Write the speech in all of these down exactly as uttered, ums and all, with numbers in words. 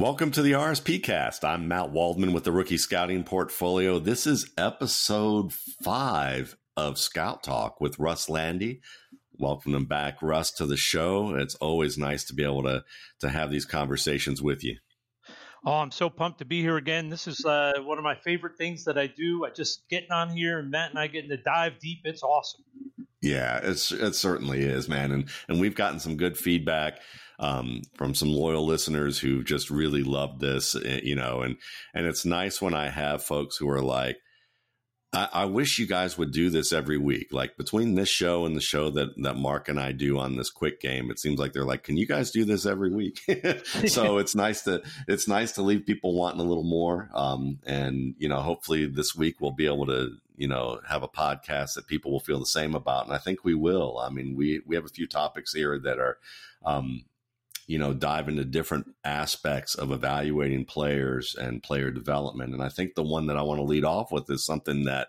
Welcome to the R S P Cast. I'm Matt Waldman with the Rookie Scouting Portfolio. This is episode five of Scout Talk with Russ Landy. Welcome back, Russ, to the show. It's always nice to be able to, to have these conversations with you. Oh, I'm so pumped to be here again. This is uh, one of my favorite things that I do. I just getting on here and Matt and I getting to dive deep. It's awesome. Yeah, it's it certainly is, man. And and we've gotten some good feedback um, from some loyal listeners who just really love this, you know, and and it's nice when I have folks who are like, I, I wish you guys would do this every week. Like between this show and the show that, that Mark and I do on this quick game, it seems like they're like, can you guys do this every week? So it's nice to, it's nice to leave people wanting a little more. Um, and, you know, hopefully this week we'll be able to, you know, have a podcast that people will feel the same about. And I think we will. I mean, we, we have a few topics here that are, um, you know, dive into different aspects of evaluating players and player development. And I think the one that I want to lead off with is something that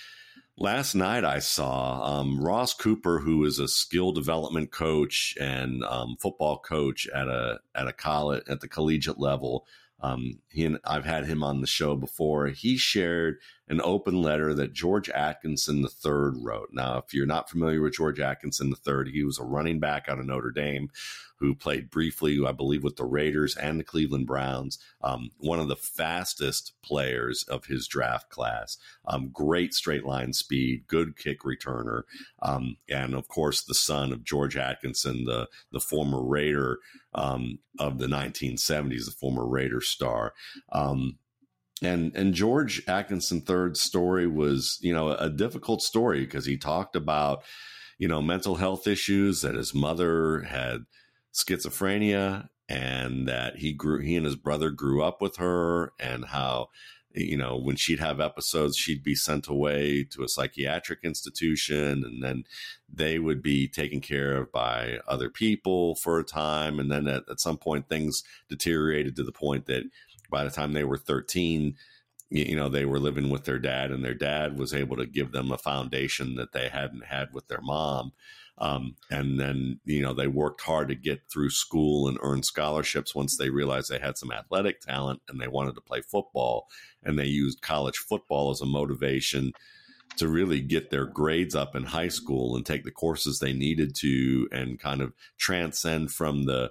last night I saw. um, Ross Cooper, who is a skill development coach and um, football coach at a at a college at the collegiate level. Um, he and I've had him on the show before. He shared an open letter that George Atkinson the third wrote. Now, if you're not familiar with George Atkinson the third, he was a running back out of Notre Dame who played briefly, I believe, with the Raiders and the Cleveland Browns. Um, one of the fastest players of his draft class. Um, great straight line speed, good kick returner, um, and of course the son of George Atkinson, the the former Raider um, of the nineteen seventies, the former Raider star. Um, And and George Atkinson the third's story was, you know, a difficult story because he talked about, you know, mental health issues, that his mother had schizophrenia and that he grew, he and his brother grew up with her, and how, you know, when she'd have episodes, she'd be sent away to a psychiatric institution, and then they would be taken care of by other people for a time. And then at, at some point, things deteriorated to the point that by the time they were thirteen, you know, they were living with their dad, and their dad was able to give them a foundation that they hadn't had with their mom. Um, and then, you know, they worked hard to get through school and earn scholarships once they realized they had some athletic talent and they wanted to play football. And they used college football as a motivation to really get their grades up in high school and take the courses they needed to, and kind of transcend from the,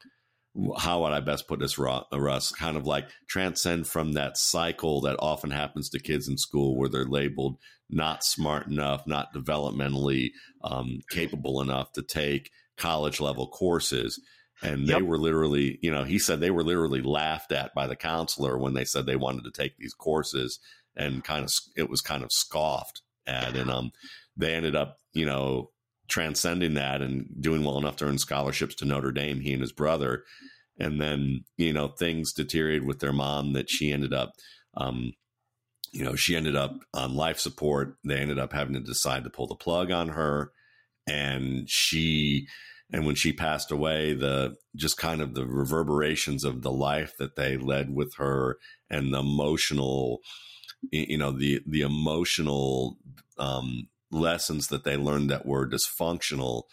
how would I best put this, Russ, kind of like transcend from that cycle that often happens to kids in school where they're labeled not smart enough, not developmentally um, capable enough to take college level courses. And they yep. were literally, you know, he said they were literally laughed at by the counselor when they said they wanted to take these courses, and kind of, it was kind of scoffed at. And um, they ended up, you know, transcending that and doing well enough to earn scholarships to Notre Dame, he and his brother. And then, you know, things deteriorated with their mom that she ended up, um, you know, she ended up on life support. They ended up having to decide to pull the plug on her. And she, and when she passed away, the, just kind of the reverberations of the life that they led with her, and the emotional, you know, the, the emotional, um, lessons that they learned that were dysfunctional,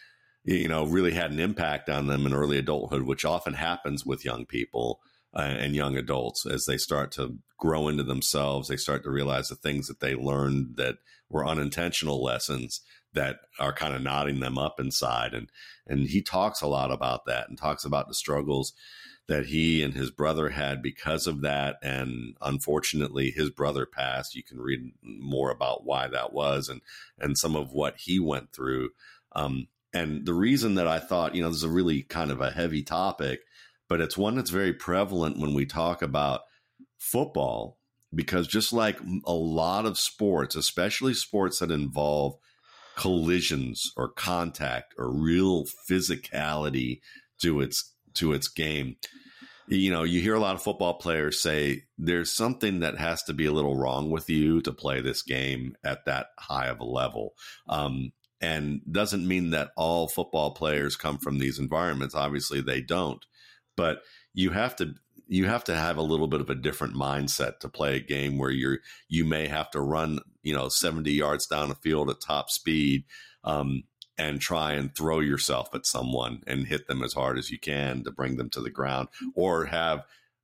you know, really had an impact on them in early adulthood, which often happens with young people uh, and young adults as they start to grow into themselves. They start to realize the things that they learned that were unintentional lessons that are kind of knotting them up inside. And, and he talks a lot about that, and talks about the struggles that he and his brother had because of that. And unfortunately, his brother passed. You can read more about why that was, and, and some of what he went through. Um, and the reason that I thought, you know, this is a really kind of a heavy topic, but it's one that's very prevalent when we talk about football, because just like a lot of sports, especially sports that involve collisions or contact or real physicality to its to its game. You know, you hear a lot of football players say there's something that has to be a little wrong with you to play this game at that high of a level. Um, and doesn't mean that all football players come from these environments. Obviously they don't, but you have to, you have to have a little bit of a different mindset to play a game where you're, you may have to run, you know, seventy yards down the field at top speed, um, and try and throw yourself at someone and hit them as hard as you can to bring them to the ground, or have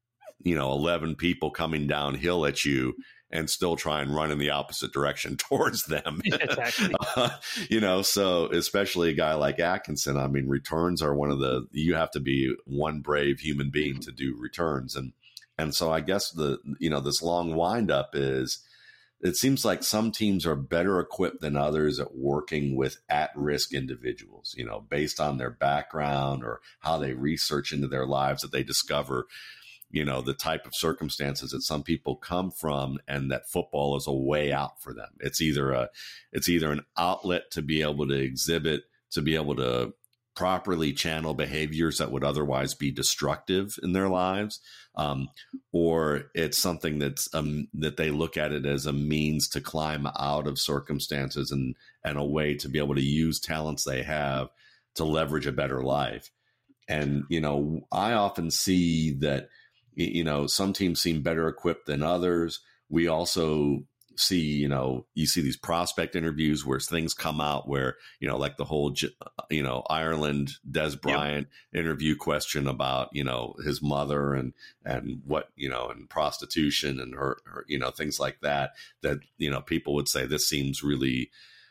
you know, eleven people coming downhill at you and still try and run in the opposite direction towards them. Exactly. uh, you know, so especially a guy like Atkinson, I mean, returns are one of the, you have to be one brave human being to do returns. And, and so I guess the, you know, this long windup is, it seems like some teams are better equipped than others at working with at-risk individuals, you know, based on their background or how they research into their lives, that they discover, you know, the type of circumstances that some people come from, and that football is a way out for them. It's either a, it's either an outlet to be able to exhibit, to be able to properly channel behaviors that would otherwise be destructive in their lives, um, or it's something that's um, that they look at it as a means to climb out of circumstances and and a way to be able to use talents they have to leverage a better life. And you know, I often see that, you know, some teams seem better equipped than others. We also see, you know, you see these prospect interviews where things come out where, you know, like the whole, you know, Ireland Des Bryant yep. interview question about, you know, his mother and, and what, you know, and prostitution and her, her, you know, things like that, that, you know, people would say this seems really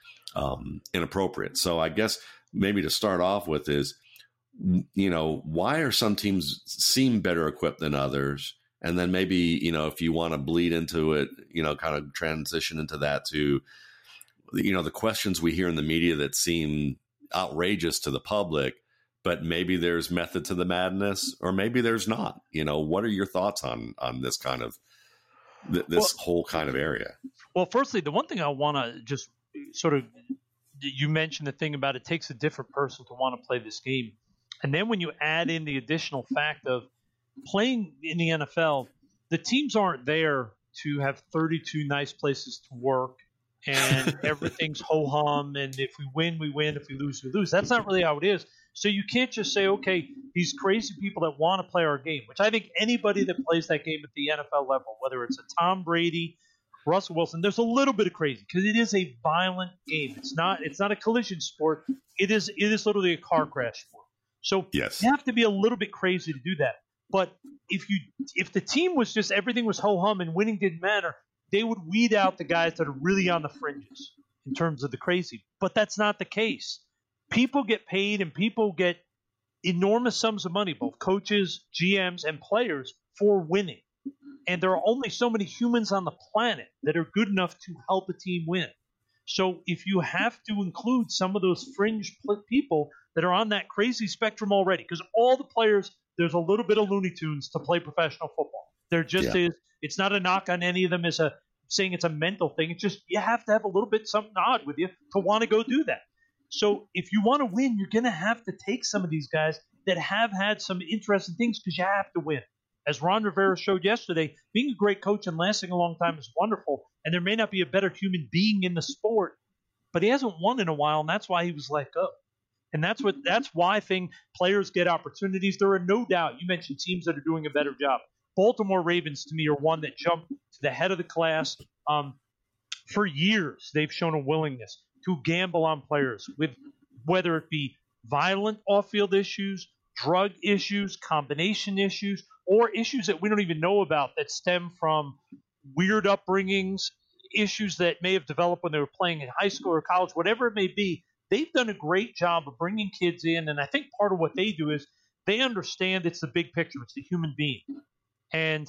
um, inappropriate. So I guess maybe to start off with is, you know, why are some teams seem better equipped than others? And then maybe, you know, if you want to bleed into it, you know, kind of transition into that to, you know, the questions we hear in the media that seem outrageous to the public, but maybe there's method to the madness, or maybe there's not. You know, what are your thoughts on on this kind of th- this well, whole kind of area? Well, firstly, the one thing I want to just sort of, you mentioned the thing about it takes a different person to want to play this game. And then when you add in the additional fact of playing in the N F L, the teams aren't there to have thirty-two nice places to work and everything's ho-hum, and if we win, we win, if we lose, we lose. That's not really how it is. So you can't just say, okay, these crazy people that want to play our game, which I think anybody that plays that game at the N F L level, whether it's a Tom Brady, Russell Wilson, there's a little bit of crazy because it is a violent game. It's not it's not a collision sport. It is it is literally a car crash sport. So yes. You have to be a little bit crazy to do that. But if you if the team was just everything was ho-hum and winning didn't matter, they would weed out the guys that are really on the fringes in terms of the crazy. But that's not the case. People get paid and people get enormous sums of money, both coaches, G Ms, and players, for winning. And there are only so many humans on the planet that are good enough to help a team win. So if you have to include some of those fringe people that are on that crazy spectrum already, because all the players, there's a little bit of Looney Tunes to play professional football. There just yeah. is. It's not a knock on any of them as a saying it's a mental thing. It's just you have to have a little bit something odd with you to want to go do that. So if you want to win, you're going to have to take some of these guys that have had some interesting things because you have to win. As Ron Rivera showed yesterday, being a great coach and lasting a long time is wonderful, and there may not be a better human being in the sport, but he hasn't won in a while, and that's why he was let go. And that's what that's why thing players get opportunities. There are no doubt, you mentioned teams that are doing a better job. Baltimore Ravens, to me, are one that jumped to the head of the class. Um, for years, they've shown a willingness to gamble on players, with whether it be violent off-field issues, drug issues, combination issues, or issues that we don't even know about that stem from weird upbringings, issues that may have developed when they were playing in high school or college, whatever it may be. They've done a great job of bringing kids in, and I think part of what they do is they understand it's the big picture. It's the human being. And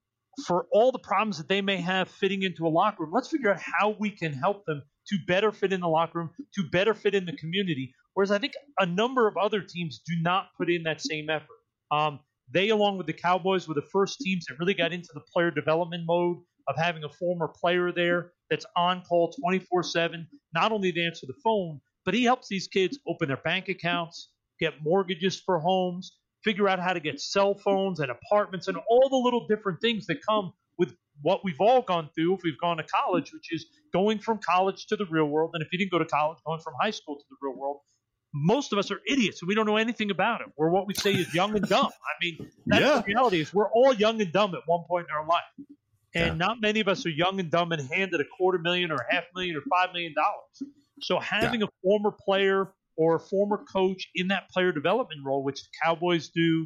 for all the problems that they may have fitting into a locker room, let's figure out how we can help them to better fit in the locker room, to better fit in the community, whereas I think a number of other teams do not put in that same effort. Um, they, along with the Cowboys, were the first teams that really got into the player development mode of having a former player there that's on call twenty-four seven, not only to answer the phone, but he helps these kids open their bank accounts, get mortgages for homes, figure out how to get cell phones and apartments and all the little different things that come with what we've all gone through if we've gone to college, which is going from college to the real world. And if you didn't go to college, going from high school to the real world. Most of us are idiots, and we don't know anything about it. We're what we say is young and dumb. I mean, that's yeah. the reality is we're all young and dumb at one point in our life. And yeah. not many of us are young and dumb and handed a quarter million or a half million or five million dollars. So having yeah. a former player or a former coach in that player development role, which the Cowboys do,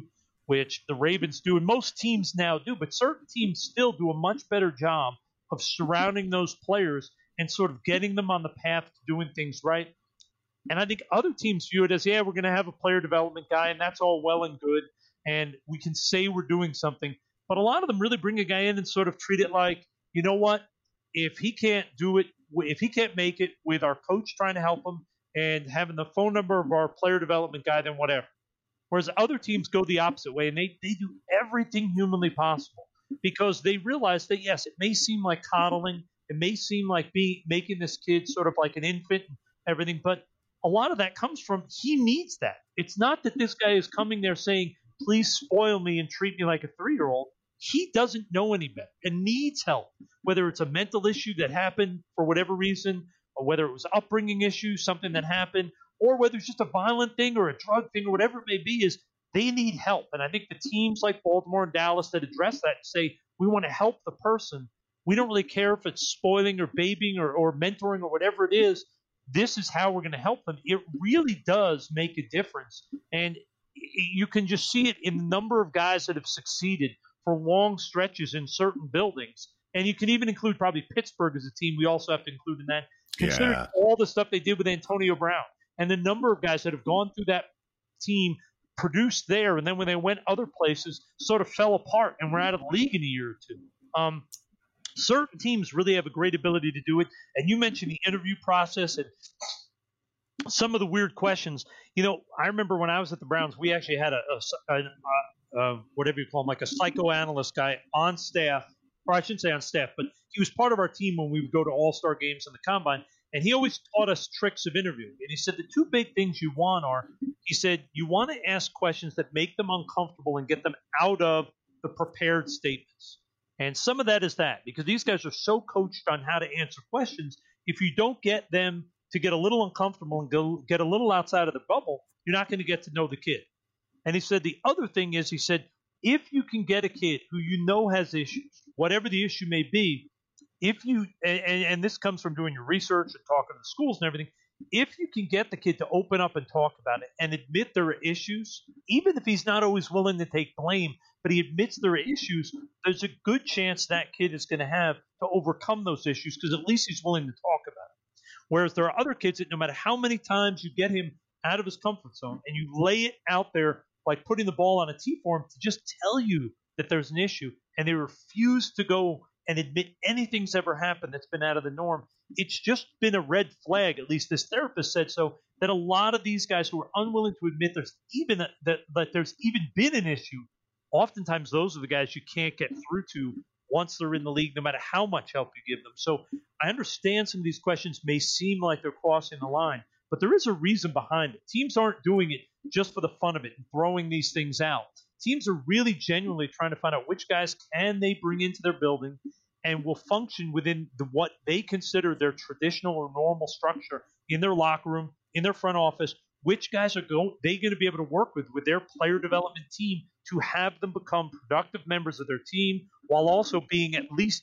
which the Ravens do, and most teams now do, but certain teams still do a much better job of surrounding those players and sort of getting them on the path to doing things right. And I think other teams view it as, yeah, we're going to have a player development guy, and that's all well and good, and we can say we're doing something. But a lot of them really bring a guy in and sort of treat it like, you know what, if he can't do it, if he can't make it with our coach trying to help him and having the phone number of our player development guy, then whatever. Whereas other teams go the opposite way, and they, they do everything humanly possible because they realize that, yes, it may seem like coddling. It may seem like being making this kid sort of like an infant and everything, but a lot of that comes from he needs that. It's not that this guy is coming there saying, please spoil me and treat me like a three-year-old. He doesn't know any better and needs help, whether it's a mental issue that happened for whatever reason, or whether it was an upbringing issue, something that happened, or whether it's just a violent thing or a drug thing or whatever it may be, is they need help. And I think the teams like Baltimore and Dallas that address that and say, we want to help the person. We don't really care if it's spoiling or babying or, or mentoring or whatever it is. This is how we're going to help them. It really does make a difference. And you can just see it in the number of guys that have succeeded for long stretches in certain buildings. And you can even include probably Pittsburgh as a team we also have to include in that, considering Yeah. all the stuff they did with Antonio Brown and the number of guys that have gone through that team, produced there, and then when they went other places, sort of fell apart and were out of the league in a year or two. Um, certain teams really have a great ability to do it. And you mentioned the interview process and some of the weird questions. You know, I remember when I was at the Browns, we actually had a, a, a, a, a whatever you call him, like a psychoanalyst guy on staff, or I shouldn't say on staff, but he was part of our team when we would go to all-star games in the Combine. And he always taught us tricks of interviewing. And he said the two big things you want are, he said, you want to ask questions that make them uncomfortable and get them out of the prepared statements. And some of that is that, because these guys are so coached on how to answer questions, if you don't get them to get a little uncomfortable and go get a little outside of the bubble, you're not going to get to know the kid. And he said the other thing is, he said, if you can get a kid who you know has issues, whatever the issue may be, if you and, and this comes from doing your research and talking to the schools and everything, if you can get the kid to open up and talk about it and admit there are issues, even if he's not always willing to take blame, but he admits there are issues, there's a good chance that kid is going to have to overcome those issues because at least he's willing to talk about it. Whereas there are other kids that no matter how many times you get him out of his comfort zone and you lay it out there like putting the ball on a tee for him to just tell you that there's an issue, and they refuse to go and admit anything's ever happened that's been out of the norm, it's just been a red flag, at least this therapist said so, that a lot of these guys who are unwilling to admit there's even a, that, that there's even been an issue, oftentimes those are the guys you can't get through to once they're in the league, no matter how much help you give them. So I understand some of these questions may seem like they're crossing the line, but there is a reason behind it. Teams aren't doing it just for the fun of it and throwing these things out. Teams are really genuinely trying to find out which guys can they bring into their building and will function within the, what they consider their traditional or normal structure in their locker room, in their front office. Which guys are go, they going to be able to work with with their player development team to have them become productive members of their team while also being at least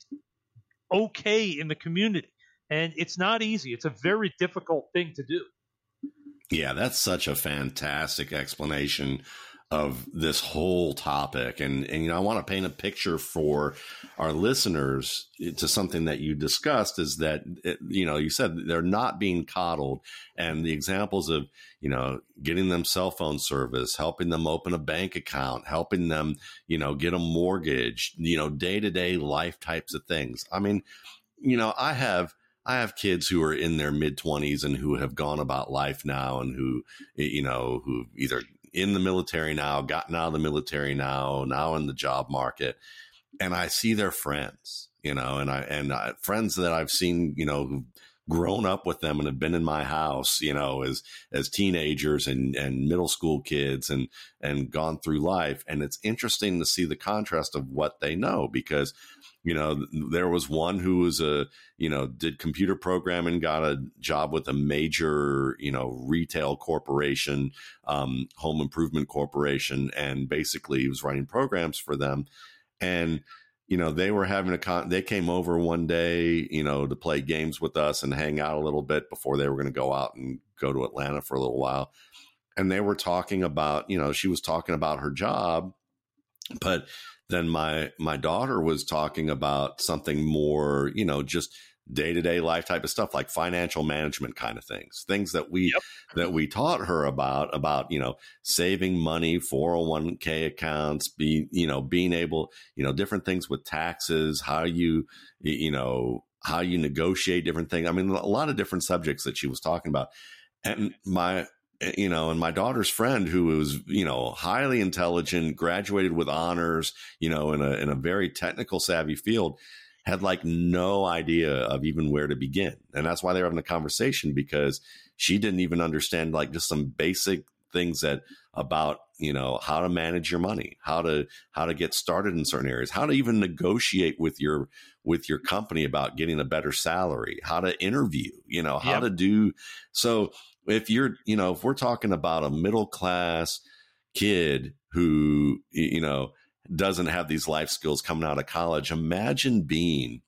okay in the community. And it's not easy. It's a very difficult thing to do. Yeah, that's such a fantastic explanation of this whole topic. And, and, you know, I want to paint a picture for our listeners to something that you discussed is that, it, you know, you said they're not being coddled, and the examples of, you know, getting them cell phone service, helping them open a bank account, helping them, you know, get a mortgage, you know, day-to-day life types of things. I mean, you know, I have, I have kids who are in their mid twenties and who have gone about life now and who, you know, who either in the military now, gotten out of the military now, now in the job market. And I see their friends, you know, and I, and I, friends that I've seen, you know, who've grown up with them and have been in my house, you know, as, as teenagers and, and middle school kids and, and gone through life. And it's interesting to see the contrast of what they know, because, you know, there was one who was a, you know, did computer programming, got a job with a major, you know, retail corporation, um, home improvement corporation, and basically he was writing programs for them. And, you know, they were having a con, they came over one day, you know, to play games with us and hang out a little bit before they were going to go out and go to Atlanta for a little while. And they were talking about, you know, she was talking about her job. But then my my daughter was talking about something more, you know, just day-to-day life type of stuff, like financial management kind of things, things that we Yep. that we taught her about, about, you know, saving money, four oh one k accounts, be, you know, being able, you know, different things with taxes, how you, you know, how you negotiate different things. I mean, a lot of different subjects that she was talking about. And my, you know, and my daughter's friend, who was, you know, highly intelligent, graduated with honors, you know, in a, in a very technical savvy field, had like no idea of even where to begin. And that's why they were having a conversation, because she didn't even understand like just some basic things that about, you know, how to manage your money, how to, how to get started in certain areas, how to even negotiate with your, with your company about getting a better salary, how to interview, you know, how Yep. to do. So if you're, you know, if we're talking about a middle class kid who, you know, doesn't have these life skills coming out of college, imagine being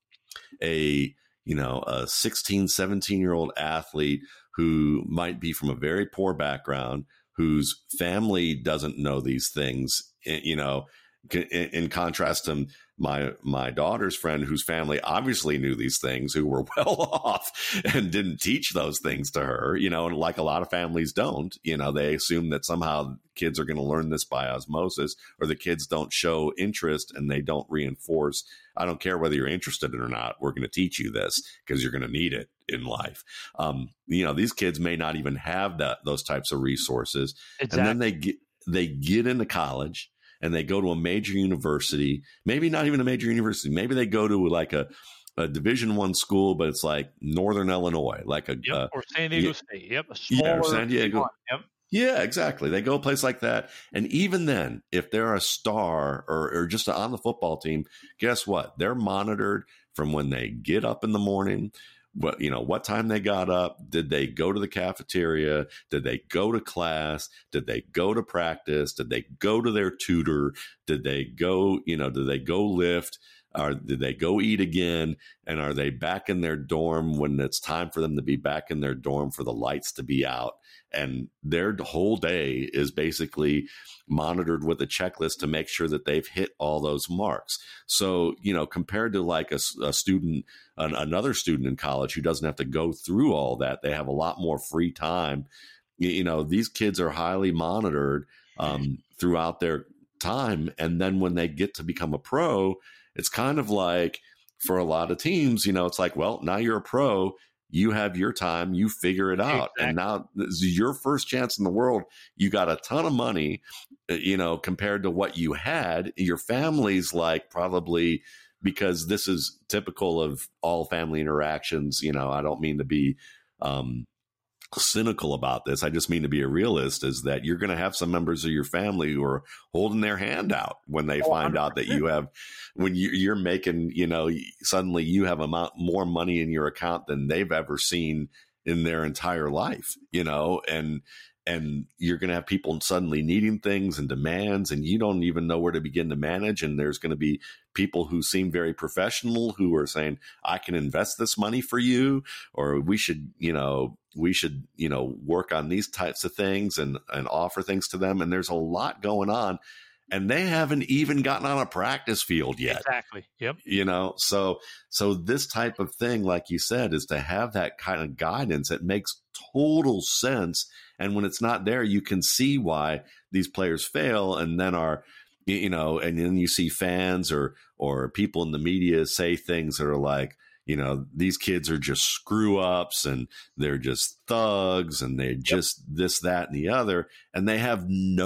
a, you know, a sixteen, seventeen year old athlete who might be from a very poor background, whose family doesn't know these things, you know, in, in contrast to my, my daughter's friend, whose family obviously knew these things, who were well off and didn't teach those things to her, you know, and like a lot of families don't, you know, they assume that somehow kids are going to learn this by osmosis, or the kids don't show interest and they don't reinforce. I don't care whether you're interested in it or not. We're going to teach you this because you're going to need it in life. Um, you know, these kids may not even have that, those types of resources. Exactly. And then they get, they get into college and they go to a major university, maybe not even a major university. Maybe they go to like a, a division one school, but it's like Northern Illinois, like a, Yep. uh, or San Diego yeah, State. Yep. A yeah, smaller or San Diego. one. Yep. Yeah, exactly. They go a place like that. And even then, if they're a star or, or just on the football team, guess what? They're monitored from when they get up in the morning. What, you know, what time they got up? Did they go to the cafeteria? Did they go to class? Did they go to practice? Did they go to their tutor? Did they go, you know, did they go lift? Or did they go eat again? And are they back in their dorm when it's time for them to be back in their dorm for the lights to be out? And their whole day is basically monitored with a checklist to make sure that they've hit all those marks. So, you know, compared to like a, a student, an, another student in college who doesn't have to go through all that, they have a lot more free time. You, you know, these kids are highly monitored um, throughout their time. And then when they get to become a pro, it's kind of like for a lot of teams, you know, it's like, well, now you're a pro. You have your time, you figure it out. Exactly. And now this is your first chance in the world. You got a ton of money, you know, compared to what you had. Your family's like probably, because this is typical of all family interactions. You know, I don't mean to be um, cynical about this. I just mean to be a realist, is that you're going to have some members of your family who are holding their hand out when they oh, find out that you have, when you, you're making, you know, suddenly you have amount more money in your account than they've ever seen in their entire life, you know, and, and you're going to have people suddenly needing things and demands, and you don't even know where to begin to manage. And there's going to be people who seem very professional who are saying, I can invest this money for you, or we should, you know, we should, you know, work on these types of things and, and offer things to them. And there's a lot going on, and they haven't even gotten on a practice field yet. Exactly. Yep. You know, so, so this type of thing, like you said, is to have that kind of guidance. It makes total sense. And when it's not there, you can see why these players fail, and then are, you know, and then you see fans or, or people in the media say things that are like, you know, these kids are just screw ups and they're just thugs and they're just yep. this, that, and the other. And they have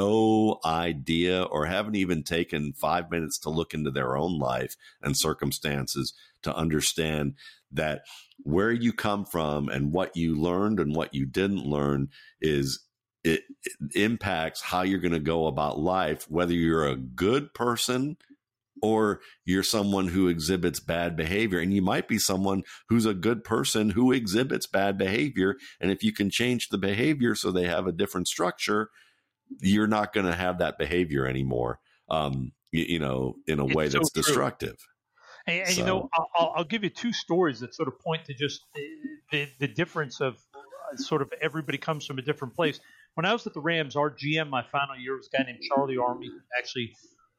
no idea, or haven't even taken five minutes to look into their own life and circumstances to understand that where you come from and what you learned and what you didn't learn is it, it impacts how you're going to go about life, whether you're a good person or you're someone who exhibits bad behavior. And you might be someone who's a good person who exhibits bad behavior. And if you can change the behavior so they have a different structure, you're not going to have that behavior anymore, um, you, you know, in a way it's that's so destructive. And, and so. you know, I'll, I'll give you two stories that sort of point to just the, the, the difference of uh, sort of everybody comes from a different place. When I was at the Rams, our G M my final year was a guy named Charlie Army. Actually,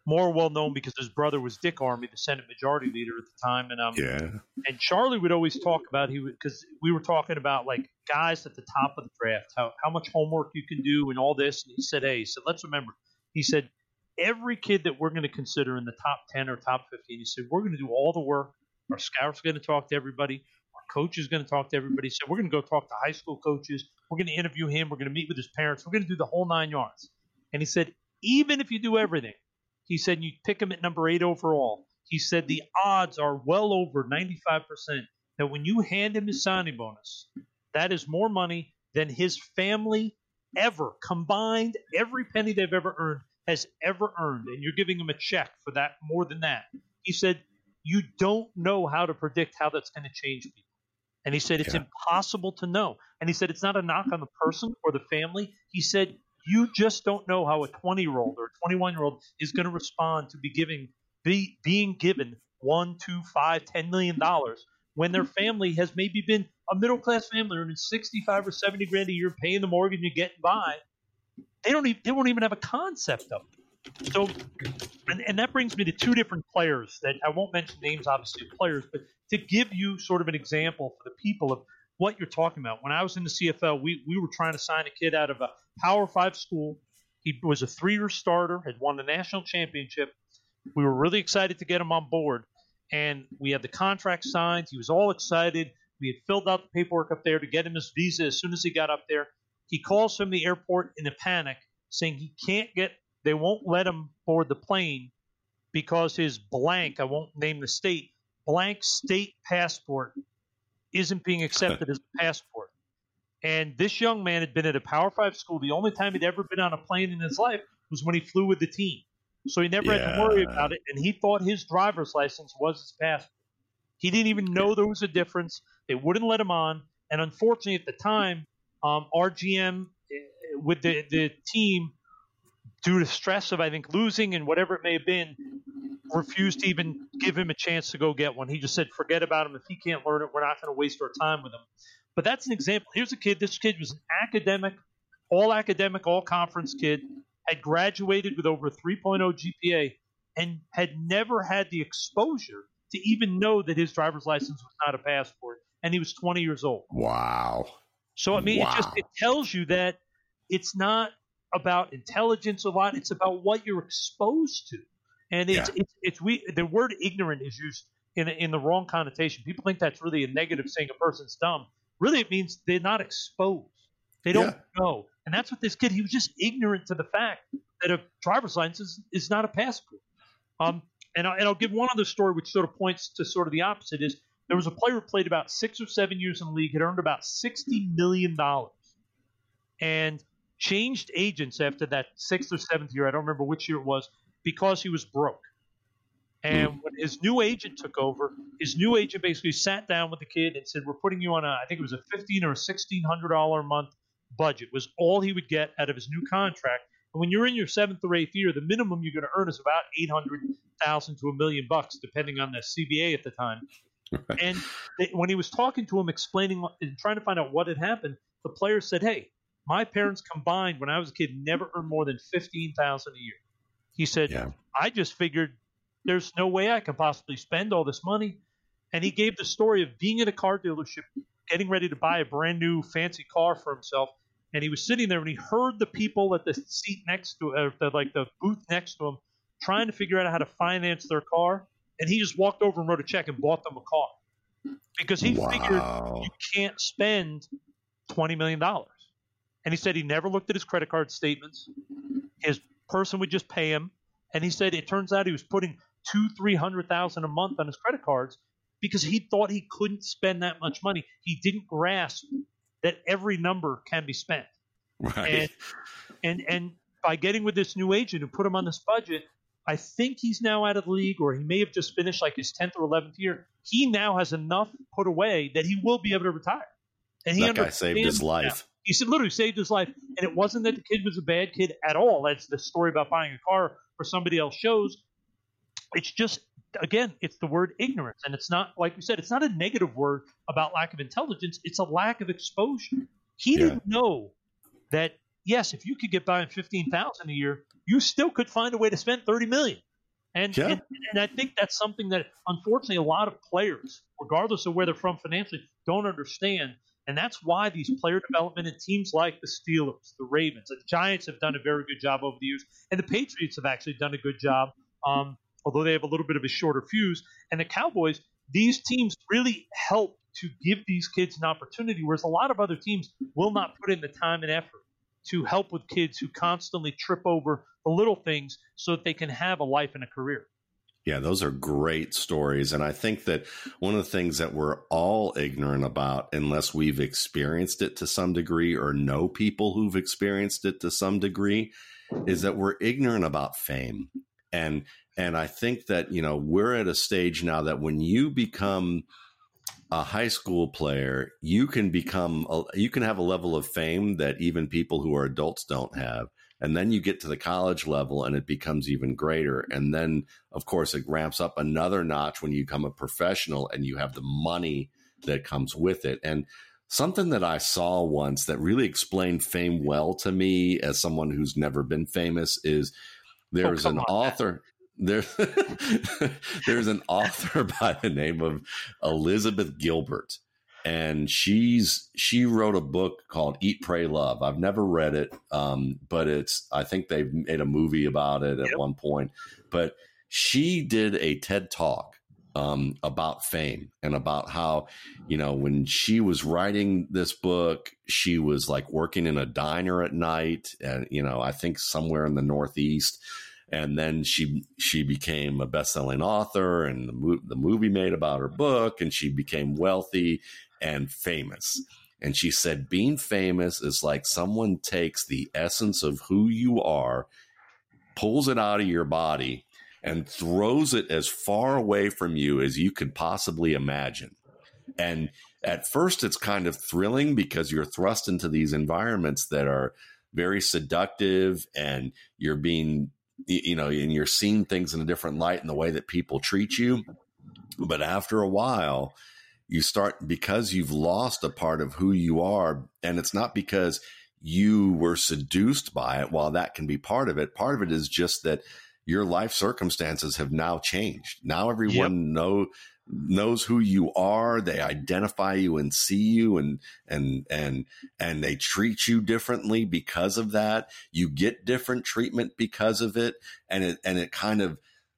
more well known because his brother was Dick Armey, the Senate Majority Leader at the time, and um, Yeah. and Charlie would always talk about he because we were talking about like guys at the top of the draft, how how much homework you can do and all this. And he said, hey, he said, let's remember, he said, every kid that we're going to consider in the top ten or top fifteen, he said, we're going to do all the work. Our scouts are going to talk to everybody. Our coach is going to talk to everybody. He said, we're going to go talk to high school coaches. We're going to interview him. We're going to meet with his parents. We're going to do the whole nine yards. And he said, even if you do everything, he said, you pick him at number eight overall. He said, the odds are well over ninety-five percent that when you hand him his signing bonus, that is more money than his family ever combined, every penny they've ever earned, has ever earned. And you're giving him a check for that, more than that. He said, you don't know how to predict how that's going to change people. And he said, it's Yeah. impossible to know. And he said, it's not a knock on the person or the family. He said, you just don't know how a twenty-year-old or a twenty-one-year-old is going to respond to be giving, be, being given one, two, five, ten million dollars when their family has maybe been a middle-class family earning sixty-five or seventy grand a year, paying the mortgage and getting by. They don't even, they won't even have a concept of it. So, and, and that brings me to two different players that I won't mention names, obviously, of players, but to give you sort of an example for the people of what you're talking about. When I was in the C F L, we, we were trying to sign a kid out of a Power Five school. He was a three-year starter, had won the national championship. We were really excited to get him on board, and we had the contract signed. He was all excited. We had filled out the paperwork up there to get him his visa as soon as he got up there. He calls from the airport in a panic, saying he can't get – they won't let him board the plane because his blank – I won't name the state – blank state passport isn't being accepted as a passport. And this young man had been at a Power Five school. The only time he'd ever been on a plane in his life was when he flew with the team. So he never Yeah. had to worry about it, and he thought his driver's license was his passport. He didn't even know there was a difference. They wouldn't let him on. And unfortunately, at the time, um, R G M uh, with the, the team, due to stress of, I think, losing and whatever it may have been, refused to even give him a chance to go get one. He just said, forget about him. If he can't learn it, we're not going to waste our time with him. But that's an example. Here's a kid. This kid was an academic, all academic, all conference kid, had graduated with over a three point oh G P A, and had never had the exposure to even know that his driver's license was not a passport, and he was twenty years old. Wow. So, I mean, Wow. it just it tells you that it's not about intelligence a lot. It's about what you're exposed to. And it's, Yeah. it's, it's we the word ignorant is used in, in the wrong connotation. People think that's really a negative, saying a person's dumb. Really, it means they're not exposed. They don't Yeah. know. And that's what this kid, he was just ignorant to the fact that a driver's license is, is not a passport. Um, and, I, and I'll give one other story which sort of points to sort of the opposite is there was a player who played about six or seven years in the league, had earned about sixty million dollars, and changed agents after that sixth or seventh year. I don't remember which year it was, because he was broke. And Mm. when his new agent took over, his new agent basically sat down with the kid and said, we're putting you on a, I think it was a fifteen or a sixteen hundred dollars a month budget, was all he would get out of his new contract. And when you're in your seventh or eighth year, the minimum you're going to earn is about eight hundred thousand to a million bucks, depending on the C B A at the time. And they, when he was talking to him, explaining and trying to find out what had happened, the player said, hey, my parents combined when I was a kid never earned more than fifteen thousand dollars a year. He said, Yeah. I just figured there's no way I can possibly spend all this money. And he gave the story of being at a car dealership, getting ready to buy a brand new fancy car for himself. And he was sitting there and he heard the people at the seat next to or the, like the booth next to him trying to figure out how to finance their car. And he just walked over and wrote a check and bought them a car because he Wow. figured you can't spend twenty million dollars. And he said he never looked at his credit card statements. His person would just pay him. And he said it turns out he was putting two, three hundred thousand a month on his credit cards because he thought he couldn't spend that much money. He didn't grasp that every number can be spent. Right. And and and by getting with this new agent who put him on this budget, I think he's now out of the league, or he may have just finished like his tenth or eleventh year. He now has enough put away that he will be able to retire. And he That guy saved his understands now. life. He said literally saved his life. And it wasn't that the kid was a bad kid at all. That's the story about buying a car for somebody else shows. It's just, again, it's the word ignorance. And it's not, like we said, it's not a negative word about lack of intelligence. It's a lack of exposure. He Yeah. didn't know that, yes, if you could get by on fifteen thousand dollars a year, you still could find a way to spend thirty million dollars. And, Yeah. and and I think that's something that unfortunately a lot of players, regardless of where they're from financially, don't understand. And that's why these player development and teams like the Steelers, the Ravens, the Giants have done a very good job over the years, and the Patriots have actually done a good job, um, although they have a little bit of a shorter fuse. And the Cowboys, these teams really help to give these kids an opportunity, whereas a lot of other teams will not put in the time and effort to help with kids who constantly trip over the little things so that they can have a life and a career. Yeah, those are great stories. And I think that one of the things that we're all ignorant about, unless we've experienced it to some degree or know people who've experienced it to some degree, is that we're ignorant about fame. And and I think that, you know, we're at a stage now that when you become a high school player, you can become, a, you can have a level of fame that even people who are adults don't have. And then you get to the college level and it becomes even greater. And then, of course, it ramps up another notch when you become a professional and you have the money that comes with it. And something that I saw once that really explained fame well to me as someone who's never been famous is there's oh, an on, author. There, there's an author by the name of Elizabeth Gilbert. And she's she wrote a book called Eat, Pray, Love. I've never read it, um, but it's I think they've made a movie about it at yep. one point. But she did a TED Talk um, about fame and about how, you know, when she was writing this book, she was like working in a diner at night, and you know, I think somewhere in the Northeast. And then she she became a best-selling author, and the, mo- the movie made about her book, and she became wealthy and famous. And she said, being famous is like someone takes the essence of who you are, pulls it out of your body, and throws it as far away from you as you could possibly imagine. And at first, it's kind of thrilling because you're thrust into these environments that are very seductive, and you're being, you know, and you're seeing things in a different light in the way that people treat you. But after a while, you start, because you've lost a part of who you are, and it's not because you were seduced by it. While that can be part of it, part of it is just that your life circumstances have now changed. Now everyone yep. know, knows who you are. They identify you and see you, and and and and they treat you differently because of that. You get different treatment because of it, and it and it kind of,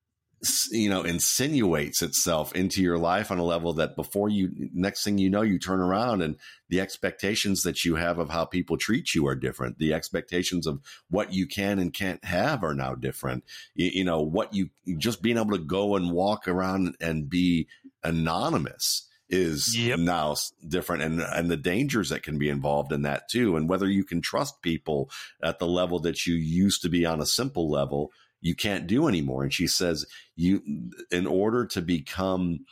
you know, insinuates itself into your life on a level that before you, next thing you know, you turn around and the expectations that you have of how people treat you are different. The expectations of what you can and can't have are now different. You, you know, what you, just being able to go and walk around and be anonymous is yep. now different, and, and the dangers that can be involved in that too. And whether you can trust people at the level that you used to be on a simple level, you can't do anymore. And she says, you, in order to become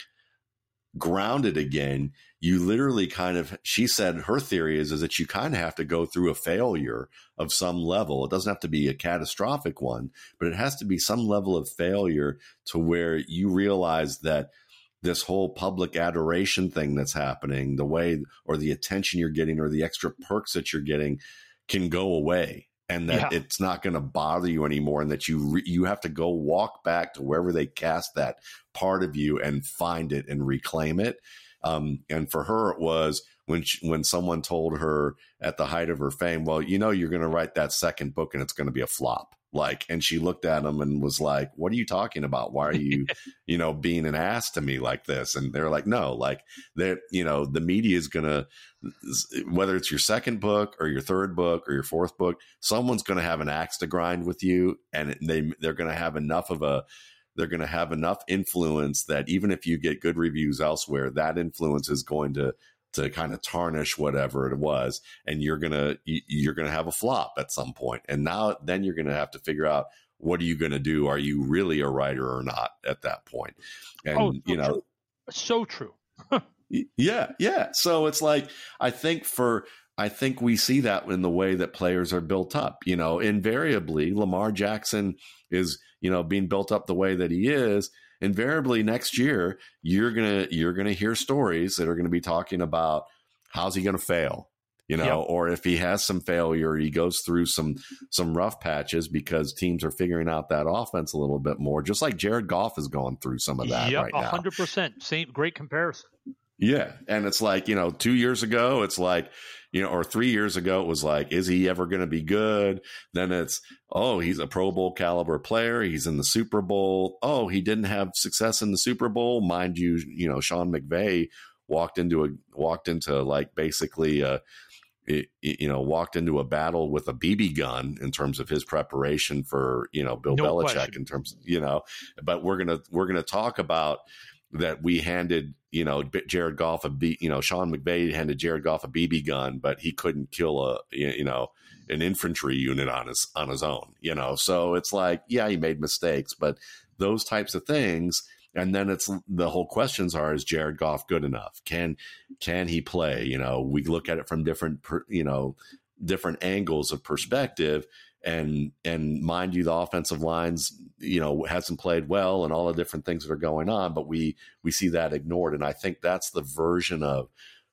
grounded again, you literally kind of, she said her theory is, is that you kind of have to go through a failure of some level. It doesn't have to be a catastrophic one, but it has to be some level of failure to where you realize that this whole public adoration thing that's happening, the way, or the attention you're getting, or the extra perks that you're getting, can go away. And that yeah. it's not going to bother you anymore, and that you re- you have to go walk back to wherever they cast that part of you and find it and reclaim it. Um, and for her, it was when she, when someone told her at the height of her fame, well, you know, you're going to write that second book and it's going to be a flop. Like, and she looked at him and was like, what are you talking about? Why are you, you know, being an ass to me like this? And they're like, no, like that, you know, the media is going to, whether it's your second book or your third book or your fourth book, someone's going to have an axe to grind with you. And they, they're going to have enough of a, they're going to have enough influence that even if you get good reviews elsewhere, that influence is going to, to kind of tarnish whatever it was. And you're going to, you're going to have a flop at some point. And now, then you're going to have to figure out, what are you going to do? Are you really a writer or not at that point? And, oh, so you know, true. so true. yeah. Yeah. So it's like, I think for, I think we see that in the way that players are built up. You know, invariably, Lamar Jackson is, you know, being built up the way that he is. Invariably, next year, you're gonna you're gonna hear stories that are going to be talking about how's he going to fail, You know, yep. Or if he has some failure, he goes through some some rough patches because teams are figuring out that offense a little bit more, just like Jared Goff is going through some of that yep, right now. one hundred percent. Same, great comparison. Yeah. And it's like, you know, two years ago, it's like, you know, or three years ago, it was like, is he ever going to be good? Then it's, oh, he's a Pro Bowl caliber player. He's in the Super Bowl. Oh, he didn't have success in the Super Bowl. Mind you, you know, Sean McVay walked into a, walked into like basically a, It, you know, walked into a battle with a B B gun in terms of his preparation for, you know, Bill no Belichick question. In terms, you know, but we're going to, we're going to talk about that. We handed, you know, Jared Goff a B, you know, Sean McVay handed Jared Goff a B B gun, but he couldn't kill a, you know, an infantry unit on his, on his own, you know? So it's like, yeah, he made mistakes, but those types of things. And then it's the whole questions are, is Jared Goff good enough? Can, can he play? You know, we look at it from different, you know, different angles of perspective, and, and mind you, the offensive lines, you know, hasn't played well and all the different things that are going on, but we, we see that ignored. And I think that's the version of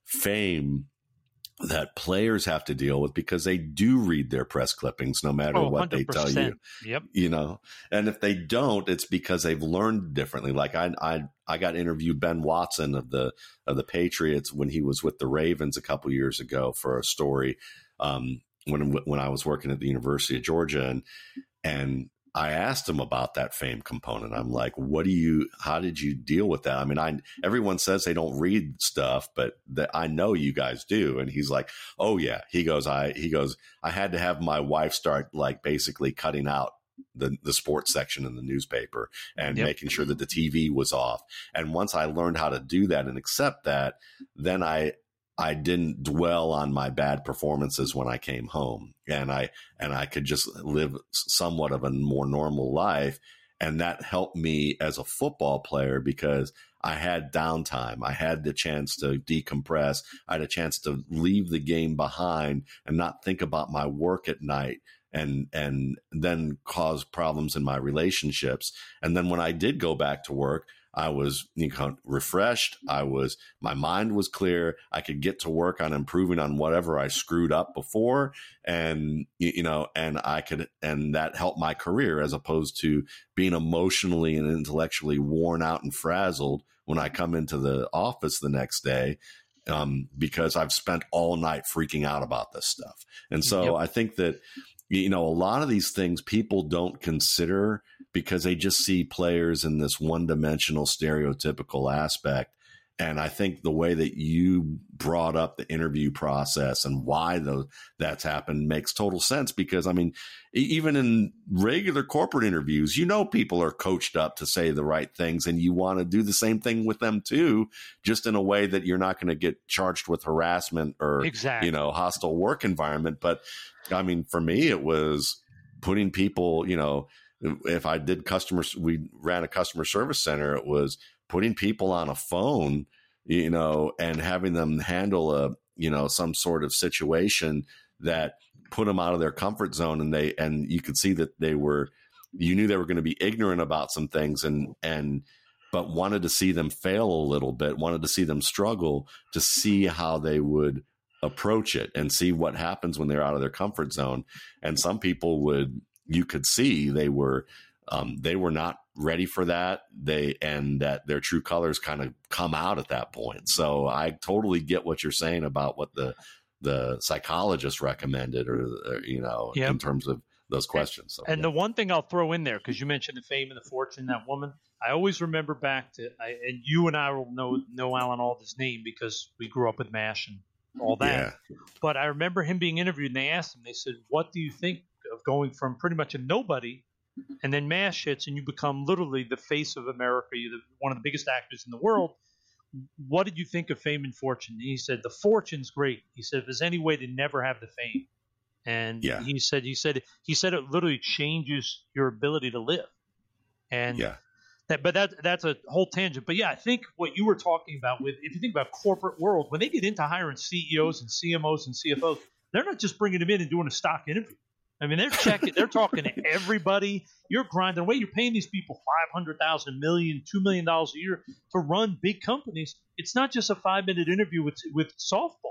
fame that players have to deal with, because they do read their press clippings no matter oh, what they tell you. Yep. You know, and if they don't, it's because they've learned differently. Like I, I, I got interviewed Ben Watson of the of the Patriots when he was with the Ravens a couple years ago for a story um, when when I was working at the University of Georgia, and and I asked him about that fame component. I'm like, what do you, how did you deal with that? I mean, I, everyone says they don't read stuff, but that I know you guys do. And he's like, oh yeah. He goes, I, he goes, I had to have my wife start like basically cutting out the, the sports section in the newspaper and yep. making sure that the T V was off. And once I learned how to do that and accept that, then I, I didn't dwell on my bad performances when I came home, and I, and I could just live somewhat of a more normal life. And that helped me as a football player because I had downtime. I had the chance to decompress. I had a chance to leave the game behind and not think about my work at night and, and then cause problems in my relationships. And then when I did go back to work, I was you know, refreshed. I was, my mind was clear. I could get to work on improving on whatever I screwed up before. And, you know, and I could, and that helped my career as opposed to being emotionally and intellectually worn out and frazzled when I come into the office the next day. Um, because I've spent all night freaking out about this stuff. And so yep. I think that, you know, a lot of these things people don't consider because they just see players in this one-dimensional stereotypical aspect. And I think the way that you brought up the interview process and why the, that's happened makes total sense because, I mean, even in regular corporate interviews, you know, people are coached up to say the right things and you want to do the same thing with them too, just in a way that you're not going to get charged with harassment or, exactly. you know, hostile work environment. But I mean, for me, it was putting people, you know, if I did customers, we ran a customer service center, it was putting people on a phone, you know, and having them handle a, you know, some sort of situation that put them out of their comfort zone. And they, and you could see that they were, you knew they were going to be ignorant about some things and, and, but wanted to see them fail a little bit, wanted to see them struggle to see how they would approach it and see what happens when they're out of their comfort zone. And some people would, you could see they were, um, they were not ready for that. They, and that their true colors kind of come out at that point. So I totally get what you're saying about what the, the psychologist recommended or, or you know, yep. in terms of those questions. So, and yeah. the one thing I'll throw in there, because you mentioned the fame and the fortune, that woman, I always remember back to, I, and you and I will know, know Alan Alda's name because we grew up with MASH and all that. Yeah. But I remember him being interviewed and they asked him, they said, what do you think of going from pretty much a nobody and then MASH hits and you become literally the face of America, you're the, one of the biggest actors in the world. What did you think of fame and fortune? And he said, the fortune's great. He said, if there's any way to never have the fame. And yeah. he said, he said, he said it literally changes your ability to live. And yeah. that, but that, that's a whole tangent. But yeah, I think what you were talking about with, if you think about corporate world, when they get into hiring C E Os and C M Os and C F Os, they're not just bringing them in and doing a stock interview. I mean, they're checking, they're talking to everybody. You're grinding away. You're paying these people five hundred thousand dollars, million, two million dollars a year to run big companies. It's not just a five minute interview with, with softballs.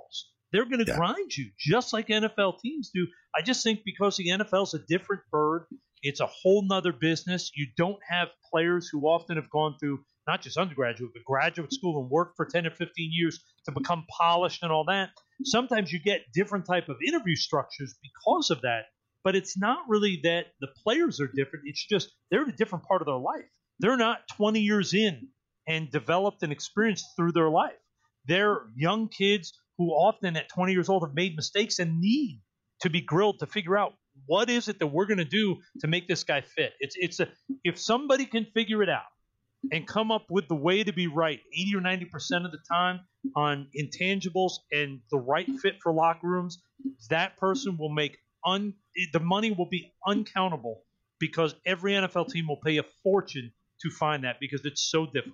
they're going to Yeah. grind you just like N F L teams do. I just think because the N F L is a different bird, it's a whole nother business. You don't have players who often have gone through not just undergraduate, but graduate school and worked for ten or fifteen years to become polished and all that. Sometimes you get different type of interview structures because of that, but it's not really that the players are different. It's just they're in a different part of their life. They're not twenty years in and developed and experienced through their life. They're young kids who often at twenty years old have made mistakes and need to be grilled to figure out what is it that we're going to do to make this guy fit. It's it's a if somebody can figure it out and come up with the way to be right eighty or ninety percent of the time on intangibles and the right fit for locker rooms, that person will make un the money will be uncountable because every N F L team will pay a fortune to find that because it's so difficult.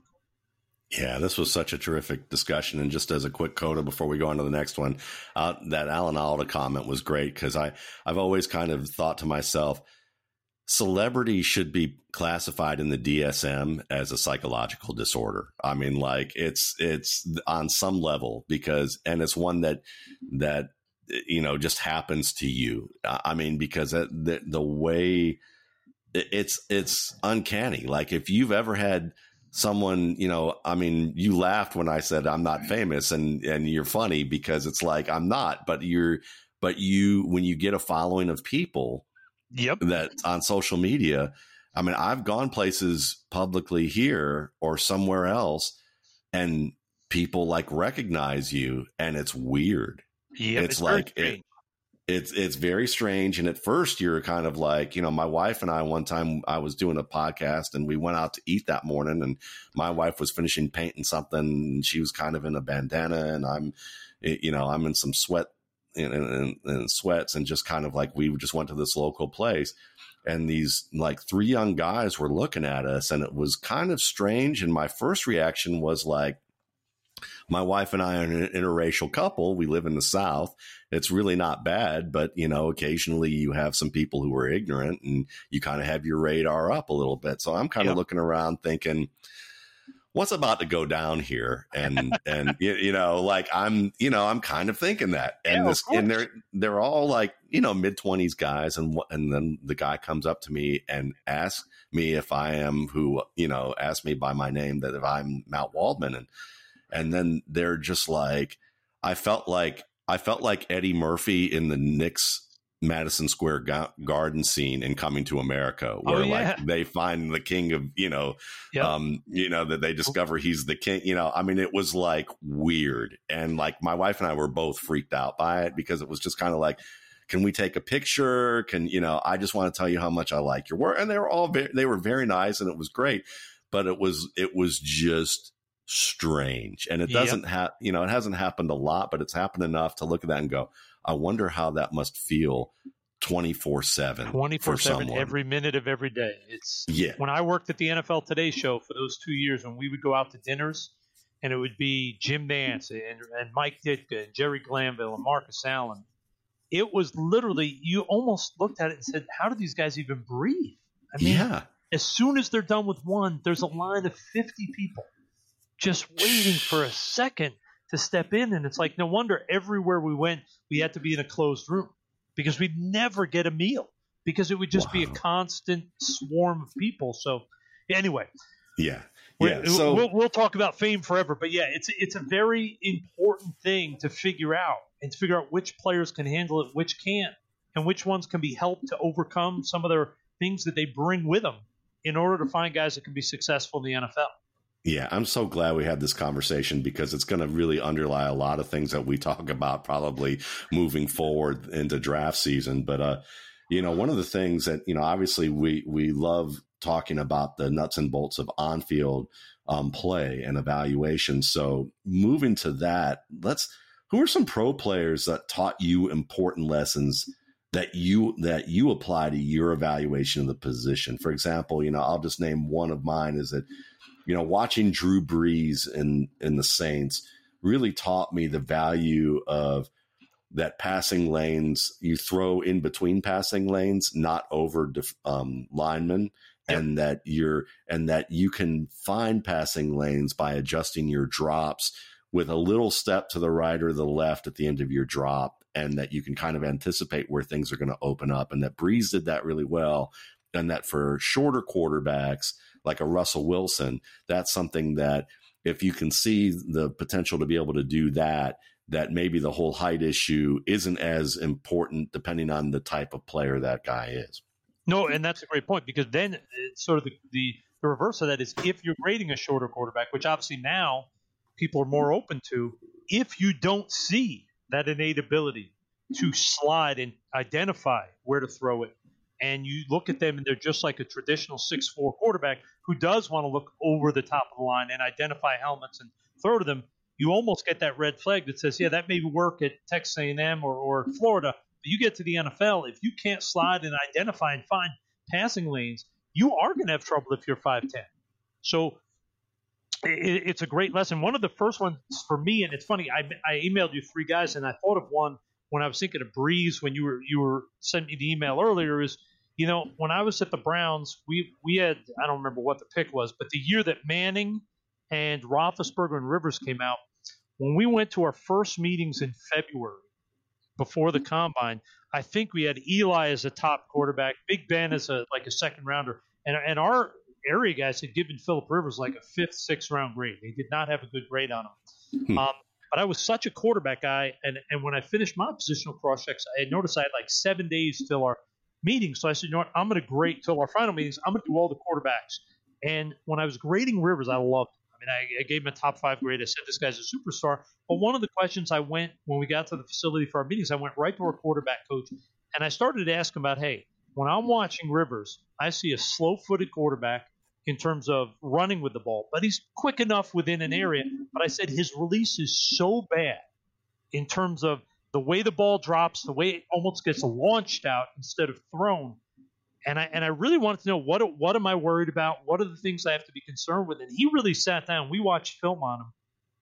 Yeah, this was such a terrific discussion. And just as a quick coda before we go on to the next one, uh, that Alan Alda comment was great because I, I've always kind of thought to myself, celebrity should be classified in the D S M as a psychological disorder. I mean, like it's it's on some level because, and it's one that that you know just happens to you. I mean, because the the way it's it's uncanny. Like if you've ever had someone, you know, I mean, you laughed when I said I'm not famous, and and you're funny because it's like I'm not, but you're but you when you get a following of people. Yep. That on social media, I mean, I've gone places publicly here or somewhere else and people like recognize you and it's weird. Yep, it's, it's like, it, it's, it's very strange. And at first you're kind of like, you know, my wife and I, one time I was doing a podcast and we went out to eat that morning and my wife was finishing painting something and she was kind of in a bandana and I'm, you know, I'm in some sweat And, and, and sweats and just kind of like we just went to this local place and these like three young guys were looking at us and it was kind of strange. And my first reaction was like, my wife and I are an interracial couple. We live in the South. It's really not bad, but you know, occasionally you have some people who are ignorant and you kind of have your radar up a little bit. So I'm kind yep. of looking around thinking, what's about to go down here? And, and, you, you know, like I'm, you know, I'm kind of thinking that, and yeah, this, and they're, they're all like, you know, mid twenties guys. And, and then the guy comes up to me and asks me if I am who, you know, asked me by my name, that if I'm Matt Waldman. And, and then they're just like, I felt like, I felt like Eddie Murphy in the Knicks Madison Square Garden scene in Coming to America, where oh, yeah. like they find the king of, you know, yep. um, you know, that they discover he's the king, you know, I mean, it was like weird. And like my wife and I were both freaked out by it because it was just kind of like, can we take a picture? Can, you know, I just want to tell you how much I like your work. And they were all, very, they were very nice and it was great, but it was, it was just strange. And it doesn't yep. have, you know, it hasn't happened a lot, but it's happened enough to look at that and go, I wonder how that must feel twenty-four seven. twenty-four seven every minute of every day. It's yeah. When I worked at the N F L Today show for those two years when we would go out to dinners and it would be Jim Nantz and, and Mike Ditka and Jerry Glanville and Marcus Allen. It was literally, you almost looked at it and said, how do these guys even breathe? I mean, yeah. as soon as they're done with one, there's a line of fifty people just waiting for a second to step in. And it's like, no wonder everywhere we went, we had to be in a closed room because we'd never get a meal because it would just wow. be a constant swarm of people. So anyway, yeah, yeah. So we'll, we'll talk about fame forever, but yeah, it's, it's a very important thing to figure out and to figure out which players can handle it, which can't, and which ones can be helped to overcome some of their things that they bring with them in order to find guys that can be successful in the N F L. Yeah, I'm so glad we had this conversation because it's going to really underlie a lot of things that we talk about probably moving forward into draft season. But, uh, you know, one of the things that, you know, obviously we, we love talking about the nuts and bolts of on-field um, play and evaluation. So moving to that, let's, who are some pro players that taught you important lessons that you, that you apply to your evaluation of the position? For example, you know, I'll just name one of mine is that, you know, watching Drew Brees in, in the Saints really taught me the value of that passing lanes. You throw in between passing lanes, not over um, linemen, yep. and that you're and that you can find passing lanes by adjusting your drops with a little step to the right or the left at the end of your drop, and that you can kind of anticipate where things are going to open up. And that Brees did that really well. And that for shorter quarterbacks like a Russell Wilson, that's something that if you can see the potential to be able to do that, that maybe the whole height issue isn't as important depending on the type of player that guy is. No, and that's a great point, because then it's sort of the, the, the reverse of that is if you're grading a shorter quarterback, which obviously now people are more open to, if you don't see that innate ability to slide and identify where to throw it, and you look at them and they're just like a traditional six four quarterback who does want to look over the top of the line and identify helmets and throw to them, you almost get that red flag that says, yeah, that may work at Texas A and M or, or Florida, but you get to the N F L, if you can't slide and identify and find passing lanes, you are going to have trouble if you're five ten. So it, it's a great lesson. One of the first ones for me, and it's funny, I, I emailed you three guys, and I thought of one when I was thinking of Brees when you were you were sending me the email earlier, is, you know, when I was at the Browns, we we had, I don't remember what the pick was, but the year that Manning and Roethlisberger and Rivers came out, when we went to our first meetings in February before the Combine, I think we had Eli as a top quarterback, Big Ben as a like a second rounder, and and our area guys had given Phillip Rivers like a fifth, sixth round grade. They did not have a good grade on him. Hmm. Um, But I was such a quarterback guy, and, and when I finished my positional cross checks, I had noticed I had like seven days till our meeting. So I said, you know what, I'm going to grade till our final meetings. I'm going to do all the quarterbacks. And when I was grading Rivers, I loved him. I mean, I, I gave him a top five grade. I said, this guy's a superstar. But one of the questions I went, when we got to the facility for our meetings, I went right to our quarterback coach, and I started to ask him about, hey, when I'm watching Rivers, I see a slow-footed quarterback in terms of running with the ball, but he's quick enough within an area. But I said his release is so bad in terms of the way the ball drops, the way it almost gets launched out instead of thrown. And I and I really wanted to know, what what am I worried about? What are the things I have to be concerned with? And he really sat down. We watched film on him.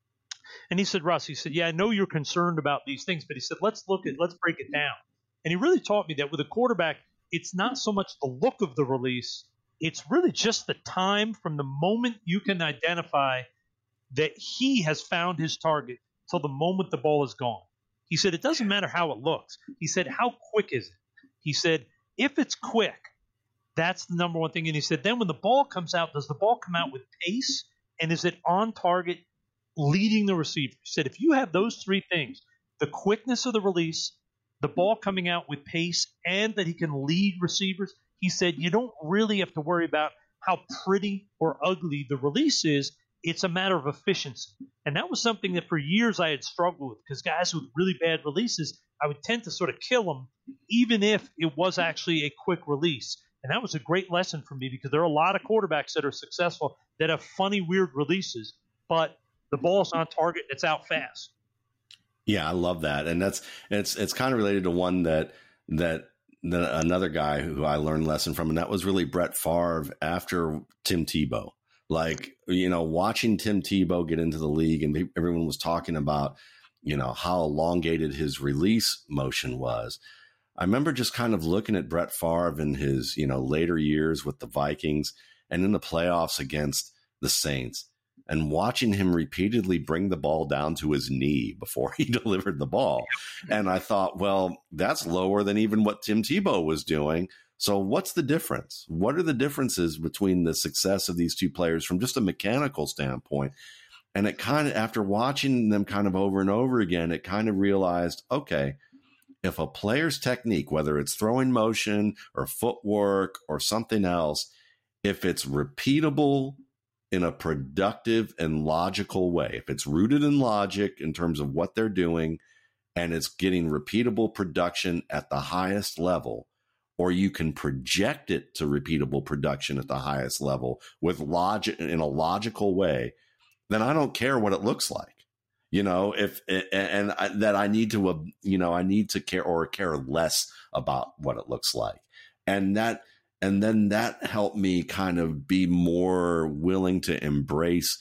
And he said, Russ, he said, yeah, I know you're concerned about these things, but he said, let's look at, let's break it down. And he really taught me that with a quarterback, it's not so much the look of the release, it's really just the time from the moment you can identify that he has found his target till the moment the ball is gone. He said, it doesn't matter how it looks. He said, how quick is it? He said, if it's quick, that's the number one thing. And he said, then when the ball comes out, does the ball come out with pace? And is it on target leading the receiver? He said, if you have those three things, the quickness of the release, the ball coming out with pace, and that he can lead receivers, he said, you don't really have to worry about how pretty or ugly the release is. It's a matter of efficiency. And that was something that for years I had struggled with, because guys with really bad releases, I would tend to sort of kill them, even if it was actually a quick release. And that was a great lesson for me, because there are a lot of quarterbacks that are successful that have funny, weird releases, but the ball's on target, it's out fast. Yeah, I love that. And that's it's it's kind of related to one that that The, another guy who I learned a lesson from, and that was really Brett Favre after Tim Tebow. Like, you know, watching Tim Tebow get into the league, and everyone was talking about, you know, how elongated his release motion was. I remember just kind of looking at Brett Favre in his, you know, later years with the Vikings and in the playoffs against the Saints, and watching him repeatedly bring the ball down to his knee before he delivered the ball. And I thought, well, that's lower than even what Tim Tebow was doing. So what's the difference? What are the differences between the success of these two players from just a mechanical standpoint? And it kind of, after watching them kind of over and over again, it kind of realized, okay, if a player's technique, whether it's throwing motion or footwork or something else, if it's repeatable in a productive and logical way, if it's rooted in logic in terms of what they're doing, and it's getting repeatable production at the highest level, or you can project it to repeatable production at the highest level with logic in a logical way, then I don't care what it looks like. You know, if and I, that I need to, you know, I need to care or care less about what it looks like, and that. And then that helped me kind of be more willing to embrace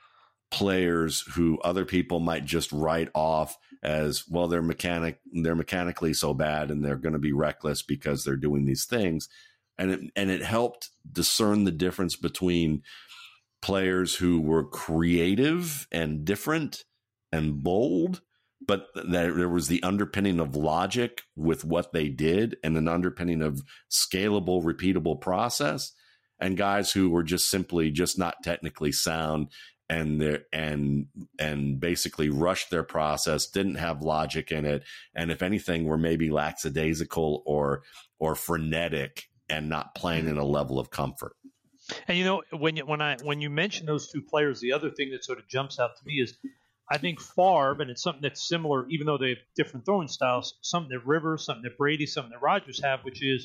players who other people might just write off as, well, they're mechanic, they're mechanically so bad and they're going to be reckless because they're doing these things. And it, and it helped discern the difference between players who were creative and different and bold, but there, there was the underpinning of logic with what they did and an underpinning of scalable, repeatable process, and guys who were just simply just not technically sound and and and basically rushed their process, didn't have logic in it, and if anything, were maybe lackadaisical or or frenetic and not playing in a level of comfort. And you know, when you, when I when you mention those two players, the other thing that sort of jumps out to me is I think Favre, and it's something that's similar, even though they have different throwing styles, something that Rivers, something that Brady, something that Rodgers have, which is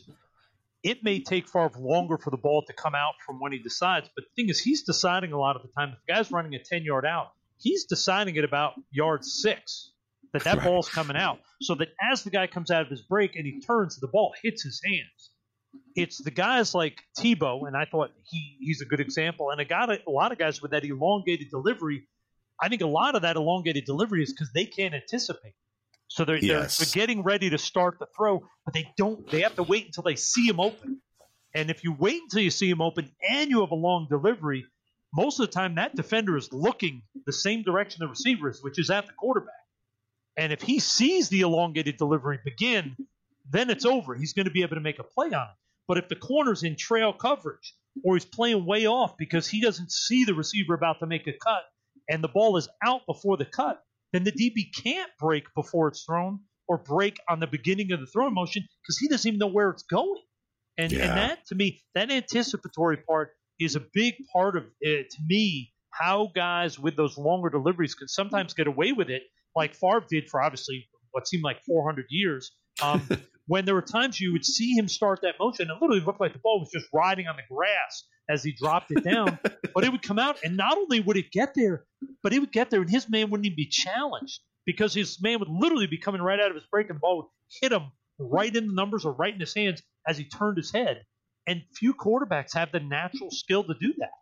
it may take Favre longer for the ball to come out from when he decides. But the thing is, he's deciding a lot of the time. If the guy's running a ten-yard out, he's deciding at about yard six that that right. ball's coming out. So that as the guy comes out of his break and he turns, the ball hits his hands. It's the guys like Tebow, and I thought he he's a good example. And I got a, a lot of guys with that elongated delivery. I think a lot of that elongated delivery is because they can't anticipate. So they're, yes. they're they're getting ready to start the throw, but they don't. They have to wait until they see him open. And if you wait until you see him open and you have a long delivery, most of the time that defender is looking the same direction the receiver is, which is at the quarterback. And if he sees the elongated delivery begin, then it's over. He's going to be able to make a play on it. But if the corner's in trail coverage or he's playing way off because he doesn't see the receiver about to make a cut and the ball is out before the cut, then the D B can't break before it's thrown or break on the beginning of the throwing motion because he doesn't even know where it's going. And, yeah. and that, to me, that anticipatory part is a big part of it, to me, how guys with those longer deliveries can sometimes get away with it, like Favre did for obviously what seemed like four hundred years. Um, when there were times you would see him start that motion, it literally looked like the ball was just riding on the grass as he dropped it down. But it would come out, and not only would it get there, but it would get there, and his man wouldn't even be challenged because his man would literally be coming right out of his break, and the ball would hit him right in the numbers or right in his hands as he turned his head. And few quarterbacks have the natural skill to do that.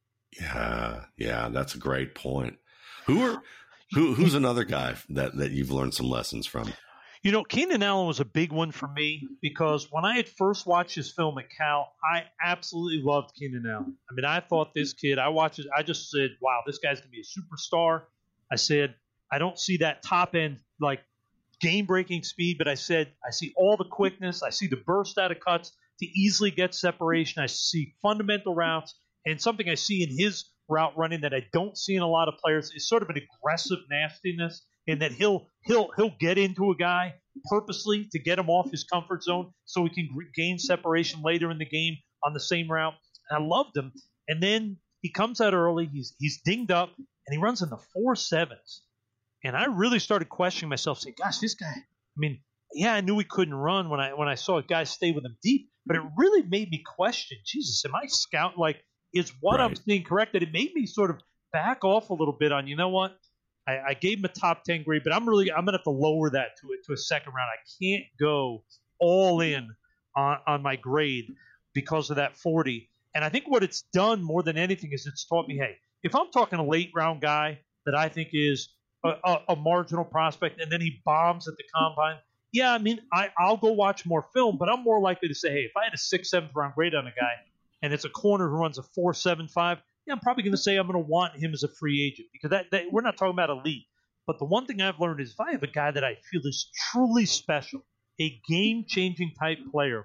Yeah, yeah, that's a great point. Who are who? Who's another guy that, that you've learned some lessons from? You know, Keenan Allen was a big one for me because when I had first watched his film at Cal, I absolutely loved Keenan Allen. I mean, I thought this kid, I watched it, I just said, wow, this guy's going to be a superstar. I said, I don't see that top end, like, game-breaking speed, but I said, I see all the quickness. I see the burst out of cuts to easily get separation. I see fundamental routes, and something I see in his route running that I don't see in a lot of players is sort of an aggressive nastiness. In that he'll he'll he'll get into a guy purposely to get him off his comfort zone so he can gain separation later in the game on the same route. And I loved him. And then he comes out early. He's he's dinged up, and he runs in the four sevens. And I really started questioning myself, saying, "Gosh, this guy. I mean, yeah, I knew he couldn't run when I when I saw a guy stay with him deep, but it really made me question. Jesus, am I scout? Like, is what right. I'm seeing correct? That it made me sort of back off a little bit on. You know what? I, I gave him a top ten grade, but I'm really I'm gonna have to lower that to it to a second round. I can't go all in on, on my grade because of that forty. And I think what it's done more than anything is it's taught me, hey, if I'm talking a late round guy that I think is a, a, a marginal prospect, and then he bombs at the combine, yeah, I mean I, I'll go watch more film, but I'm more likely to say, hey, if I had a sixth, seventh round grade on a guy, and it's a corner who runs a four seven five. Yeah, I'm probably going to say I'm going to want him as a free agent because that, that we're not talking about elite. But the one thing I've learned is if I have a guy that I feel is truly special, a game-changing type player,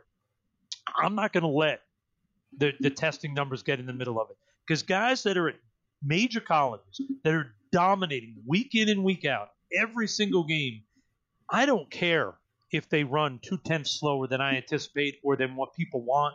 I'm not going to let the, the testing numbers get in the middle of it. Because guys that are at major colleges that are dominating week in and week out, every single game, I don't care if they run two-tenths slower than I anticipate or than what people want.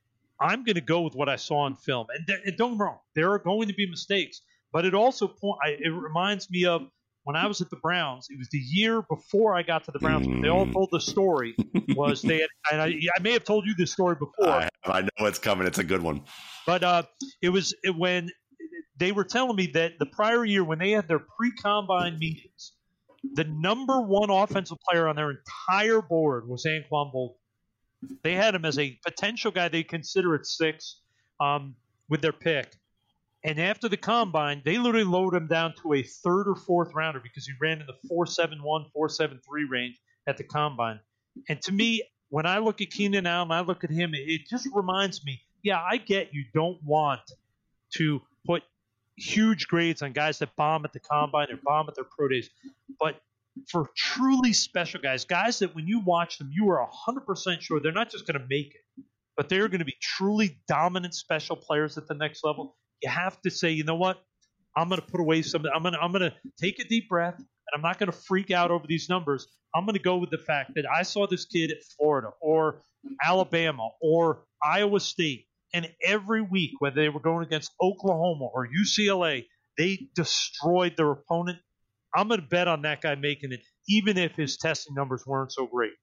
I'm going to go with what I saw on film. And, th- and don't get me wrong, there are going to be mistakes. But it also point, I, it reminds me of when I was at the Browns. It was the year before I got to the Browns. Mm. They all told the story. Was they? Had, and I, I may have told you this story before. I, I know what's coming. It's a good one. But uh, it was it, when they were telling me that the prior year when they had their pre-combine meetings, the number one offensive player on their entire board was Anquan Boldin. They had him as a potential guy they consider at six um, with their pick. And after the combine, they literally lowered him down to a third or fourth rounder because he ran in the four seven one, four seven three range at the combine. And to me, when I look at Keenan Allen, I look at him, it just reminds me, yeah, I get you don't want to put huge grades on guys that bomb at the combine or bomb at their pro days. But for truly special guys, guys that when you watch them, you are one hundred percent sure they're not just going to make it, but they're going to be truly dominant special players at the next level. You have to say, you know what? I'm going to put away some. I'm going to I'm going to take a deep breath, and I'm not going to freak out over these numbers. I'm going to go with the fact that I saw this kid at Florida or Alabama or Iowa State, and every week, whether they were going against Oklahoma or U C L A, they destroyed their opponent. I'm going to bet on that guy making it, even if his testing numbers weren't so great.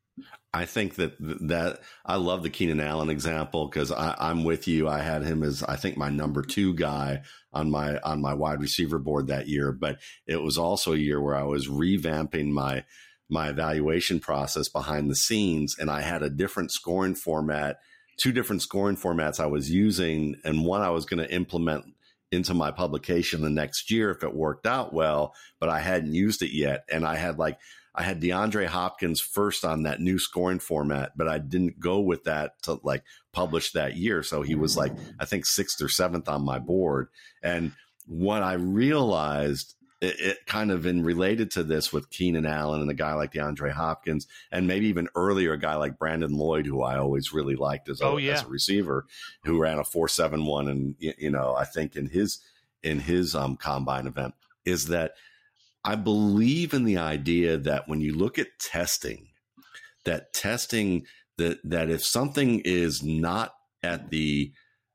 I think that that I love the Keenan Allen example because I'm with you. I had him as I think my number two guy on my on my wide receiver board that year, but it was also a year where I was revamping my my evaluation process behind the scenes, and I had a different scoring format, two different scoring formats I was using, and one I was going to implement into my publication the next year if it worked out well, but I hadn't used it yet, and I had like. I had DeAndre Hopkins first on that new scoring format, but I didn't go with that to like publish that year. So he was like, I think sixth or seventh on my board. And what I realized it, it kind of in related to this with Keenan Allen and a guy like DeAndre Hopkins, and maybe even earlier, a guy like Brandon Lloyd, who I always really liked as a, oh, yeah. as a receiver, who ran a four seven one. And, you know, I think in his, in his um, combine event is that I believe in the idea that when you look at testing, that testing that that if something is not at the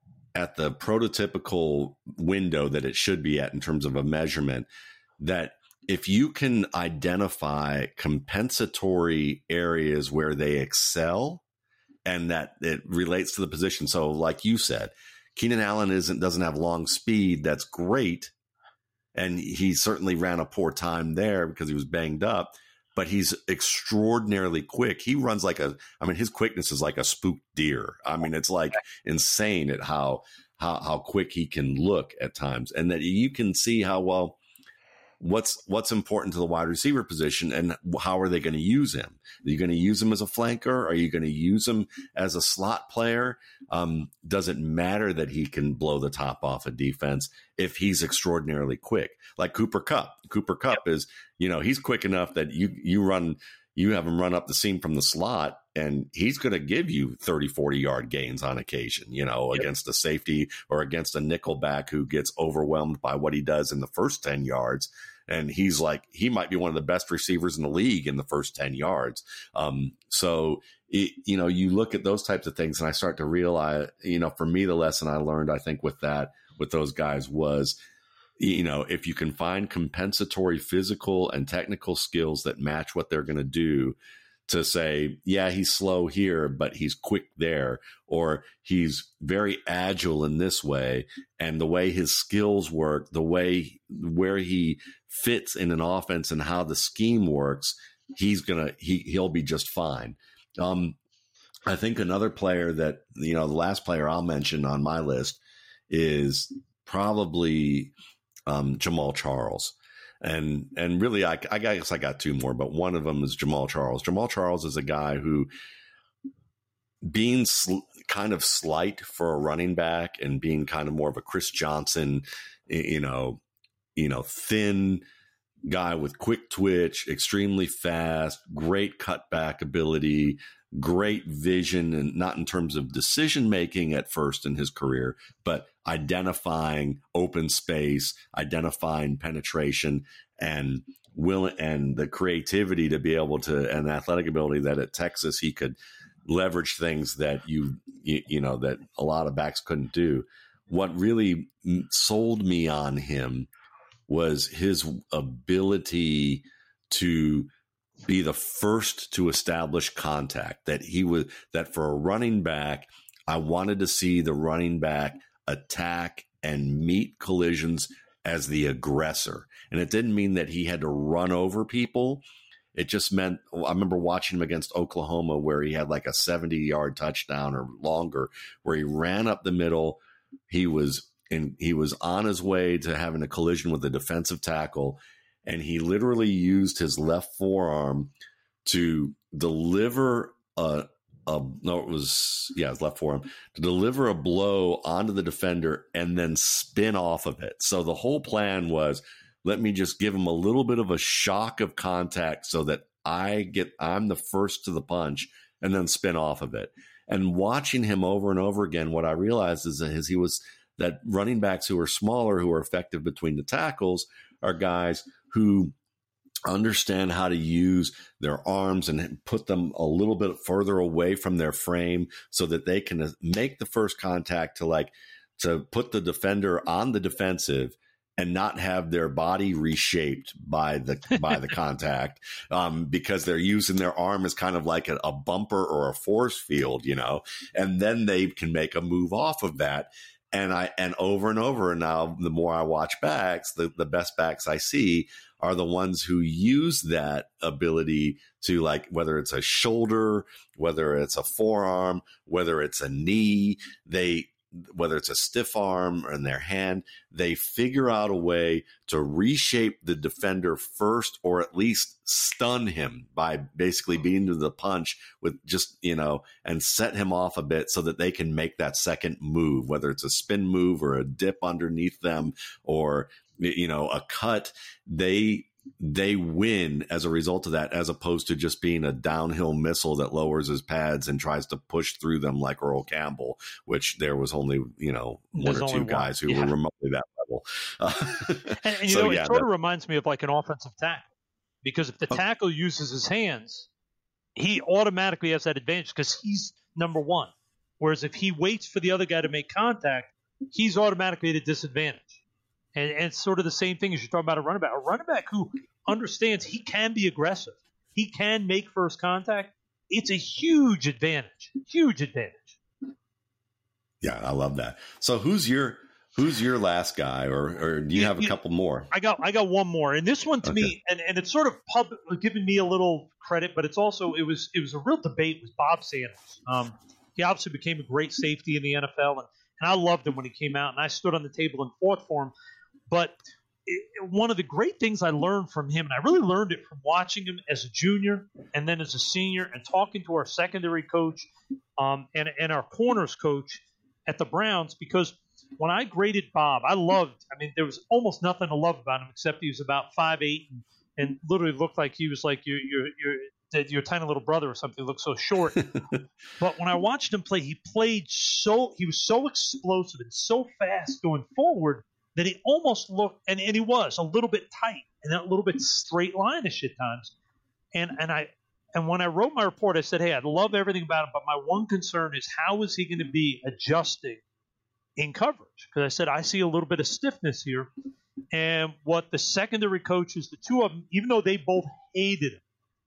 at the prototypical window that it should be at in terms of a measurement, that if you can identify compensatory areas where they excel and that it relates to the position. So like you said, Keenan Allen isn't doesn't have long speed. That's great. And he certainly ran a poor time there because he was banged up, but he's extraordinarily quick. He runs like a, I mean, his quickness is like a spooked deer. I mean, it's like insane at how, how, how quick he can look at times. And that you can see how well, what's, what's important to the wide receiver position and how are they going to use him? Are you going to use him as a flanker? Are you going to use him as a slot player? Um, does it matter that he can blow the top off a defense if he's extraordinarily quick? Like Cooper Kupp. Cooper Kupp yep. is, you know, he's quick enough that you, you run, you have him run up the seam from the slot and he's going to give you thirty, forty yard gains on occasion, you know, yep. against a safety or against a nickel back who gets overwhelmed by what he does in the first ten yards. And he's like, he might be one of the best receivers in the league in the first ten yards. Um, so, it, you know, you look at those types of things and I start to realize, you know, for me, the lesson I learned, I think with that, with those guys was, you know, if you can find compensatory physical and technical skills that match what they're going to do to say, yeah, he's slow here, but he's quick there, or he's very agile in this way. And the way his skills work, the way where he fits in an offense and how the scheme works, he's going to, he, he'll be just fine. Um, I think another player that, you know, the last player I'll mention on my list is probably um, Jamaal Charles. And and really, I, I guess I got two more, but one of them is Jamaal Charles. Jamaal Charles is a guy who, being sl- kind of slight for a running back and being kind of more of a Chris Johnson, you know, you know, thin guy with quick twitch, extremely fast, great cutback ability, great vision, and not in terms of decision making at first in his career, but identifying open space, identifying penetration, and will and the creativity to be able to, and athletic ability that at Texas he could leverage things that you you, you know that a lot of backs couldn't do. What really sold me on him was his ability to be the first to establish contact. That he was that for a running back, I wanted to see the running back attack and meet collisions as the aggressor. And it didn't mean that he had to run over people. It just meant, I remember watching him against Oklahoma where he had like a seventy yard touchdown or longer, where he ran up the middle. He was in, he was on his way to having a collision with a defensive tackle. And he literally used his left forearm to deliver a, a no, it was yeah, it was left forearm to deliver a blow onto the defender and then spin off of it. So the whole plan was, let me just give him a little bit of a shock of contact so that I get I'm the first to the punch and then spin off of it. And watching him over and over again, what I realized is that his, he was that running backs who are smaller, who are effective between the tackles, are guys who understand how to use their arms and put them a little bit further away from their frame so that they can make the first contact to like to put the defender on the defensive and not have their body reshaped by the by the contact, um, because they're using their arm as kind of like a, a bumper or a force field, you know, and then they can make a move off of that. And I and over and over, and now the more I watch backs, the, the best backs I see are the ones who use that ability to, like, whether it's a shoulder, whether it's a forearm, whether it's a knee, they whether it's a stiff arm or in their hand, they figure out a way to reshape the defender first, or at least stun him by basically beating to the punch with just, you know, and set him off a bit so that they can make that second move, whether it's a spin move or a dip underneath them or, you know, a cut. They they win as a result of that, as opposed to just being a downhill missile that lowers his pads and tries to push through them like Earl Campbell, which there was only, you know, one There's or two guys who yeah. were remotely that level. Uh, and, and you so, know, yeah, it sort that, of reminds me of like an offensive tackle, because if the tackle uses his hands, he automatically has that advantage because he's number one. Whereas if he waits for the other guy to make contact, he's automatically at a disadvantage. And, and it's sort of the same thing as you're talking about a running back. A running back who understands he can be aggressive, he can make first contact. It's a huge advantage, huge advantage. Yeah, I love that. So who's your who's your last guy, or or do you yeah, have a yeah, couple more? I got I got one more, and this one to okay. me, and, and it's sort of pub, giving me a little credit, but it's also it was it was a real debate with Bob Sanders. Um, he obviously became a great safety in the N F L, and, and I loved him when he came out, and I stood on the table and fought for him. But it, one of the great things I learned from him, and I really learned it from watching him as a junior and then as a senior and talking to our secondary coach um, and, and our corners coach at the Browns, because when I graded Bob, I loved – I mean, there was almost nothing to love about him except he was about five eight and, and literally looked like he was like your, your, your, your tiny little brother or something. He looked so short. But when I watched him play, he played so – he was so explosive and so fast going forward that he almost looked, and, and he was a little bit tight and a little bit straight line-ish at times. And and I and when I wrote my report, I said, hey, I love everything about him, but my one concern is how is he going to be adjusting in coverage? Because I said, I see a little bit of stiffness here. And what the secondary coaches, the two of them, even though they both hated him,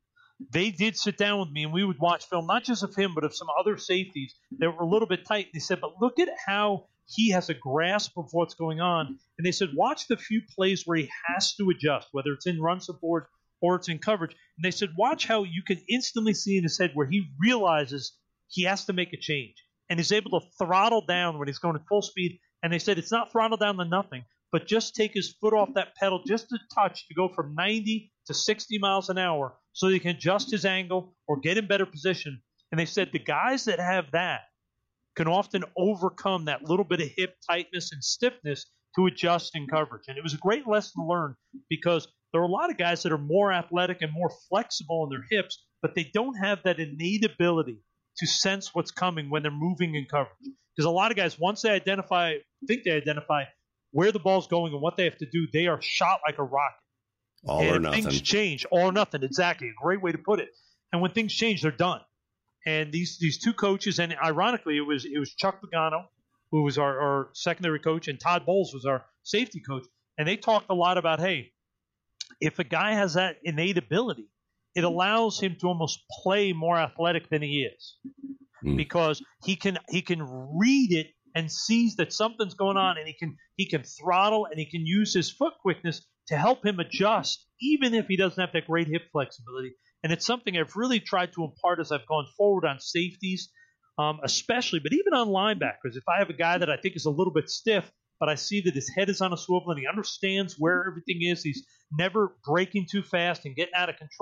they did sit down with me and we would watch film, not just of him, but of some other safeties that were a little bit tight. And they said, but look at how he has a grasp of what's going on. And they said, watch the few plays where he has to adjust, whether it's in run support or it's in coverage. And they said, watch how you can instantly see in his head where he realizes he has to make a change. And he's able to throttle down when he's going at full speed. And they said, it's not throttle down to nothing, but just take his foot off that pedal just a touch to go from ninety to sixty miles an hour so he can adjust his angle or get in better position. And they said the guys that have that can often overcome that little bit of hip tightness and stiffness to adjust in coverage. And it was a great lesson to learn because there are a lot of guys that are more athletic and more flexible in their hips, but they don't have that innate ability to sense what's coming when they're moving in coverage. Because a lot of guys, once they identify, think they identify where the ball's going and what they have to do, they are shot like a rocket. All and or if nothing. Things change, all or nothing. Exactly. A great way to put it. And when things change, they're done. And these these two coaches, and ironically, it was it was Chuck Pagano, who was our, our secondary coach, and Todd Bowles was our safety coach. And they talked a lot about, hey, if a guy has that innate ability, it allows him to almost play more athletic than he is, mm. because he can he can read it and sees that something's going on, and he can he can throttle and he can use his foot quickness to help him adjust, even if he doesn't have that great hip flexibility. And it's something I've really tried to impart as I've gone forward on safeties, um, especially, but even on linebackers. If I have a guy that I think is a little bit stiff, but I see that his head is on a swivel and he understands where everything is, he's never breaking too fast and getting out of control,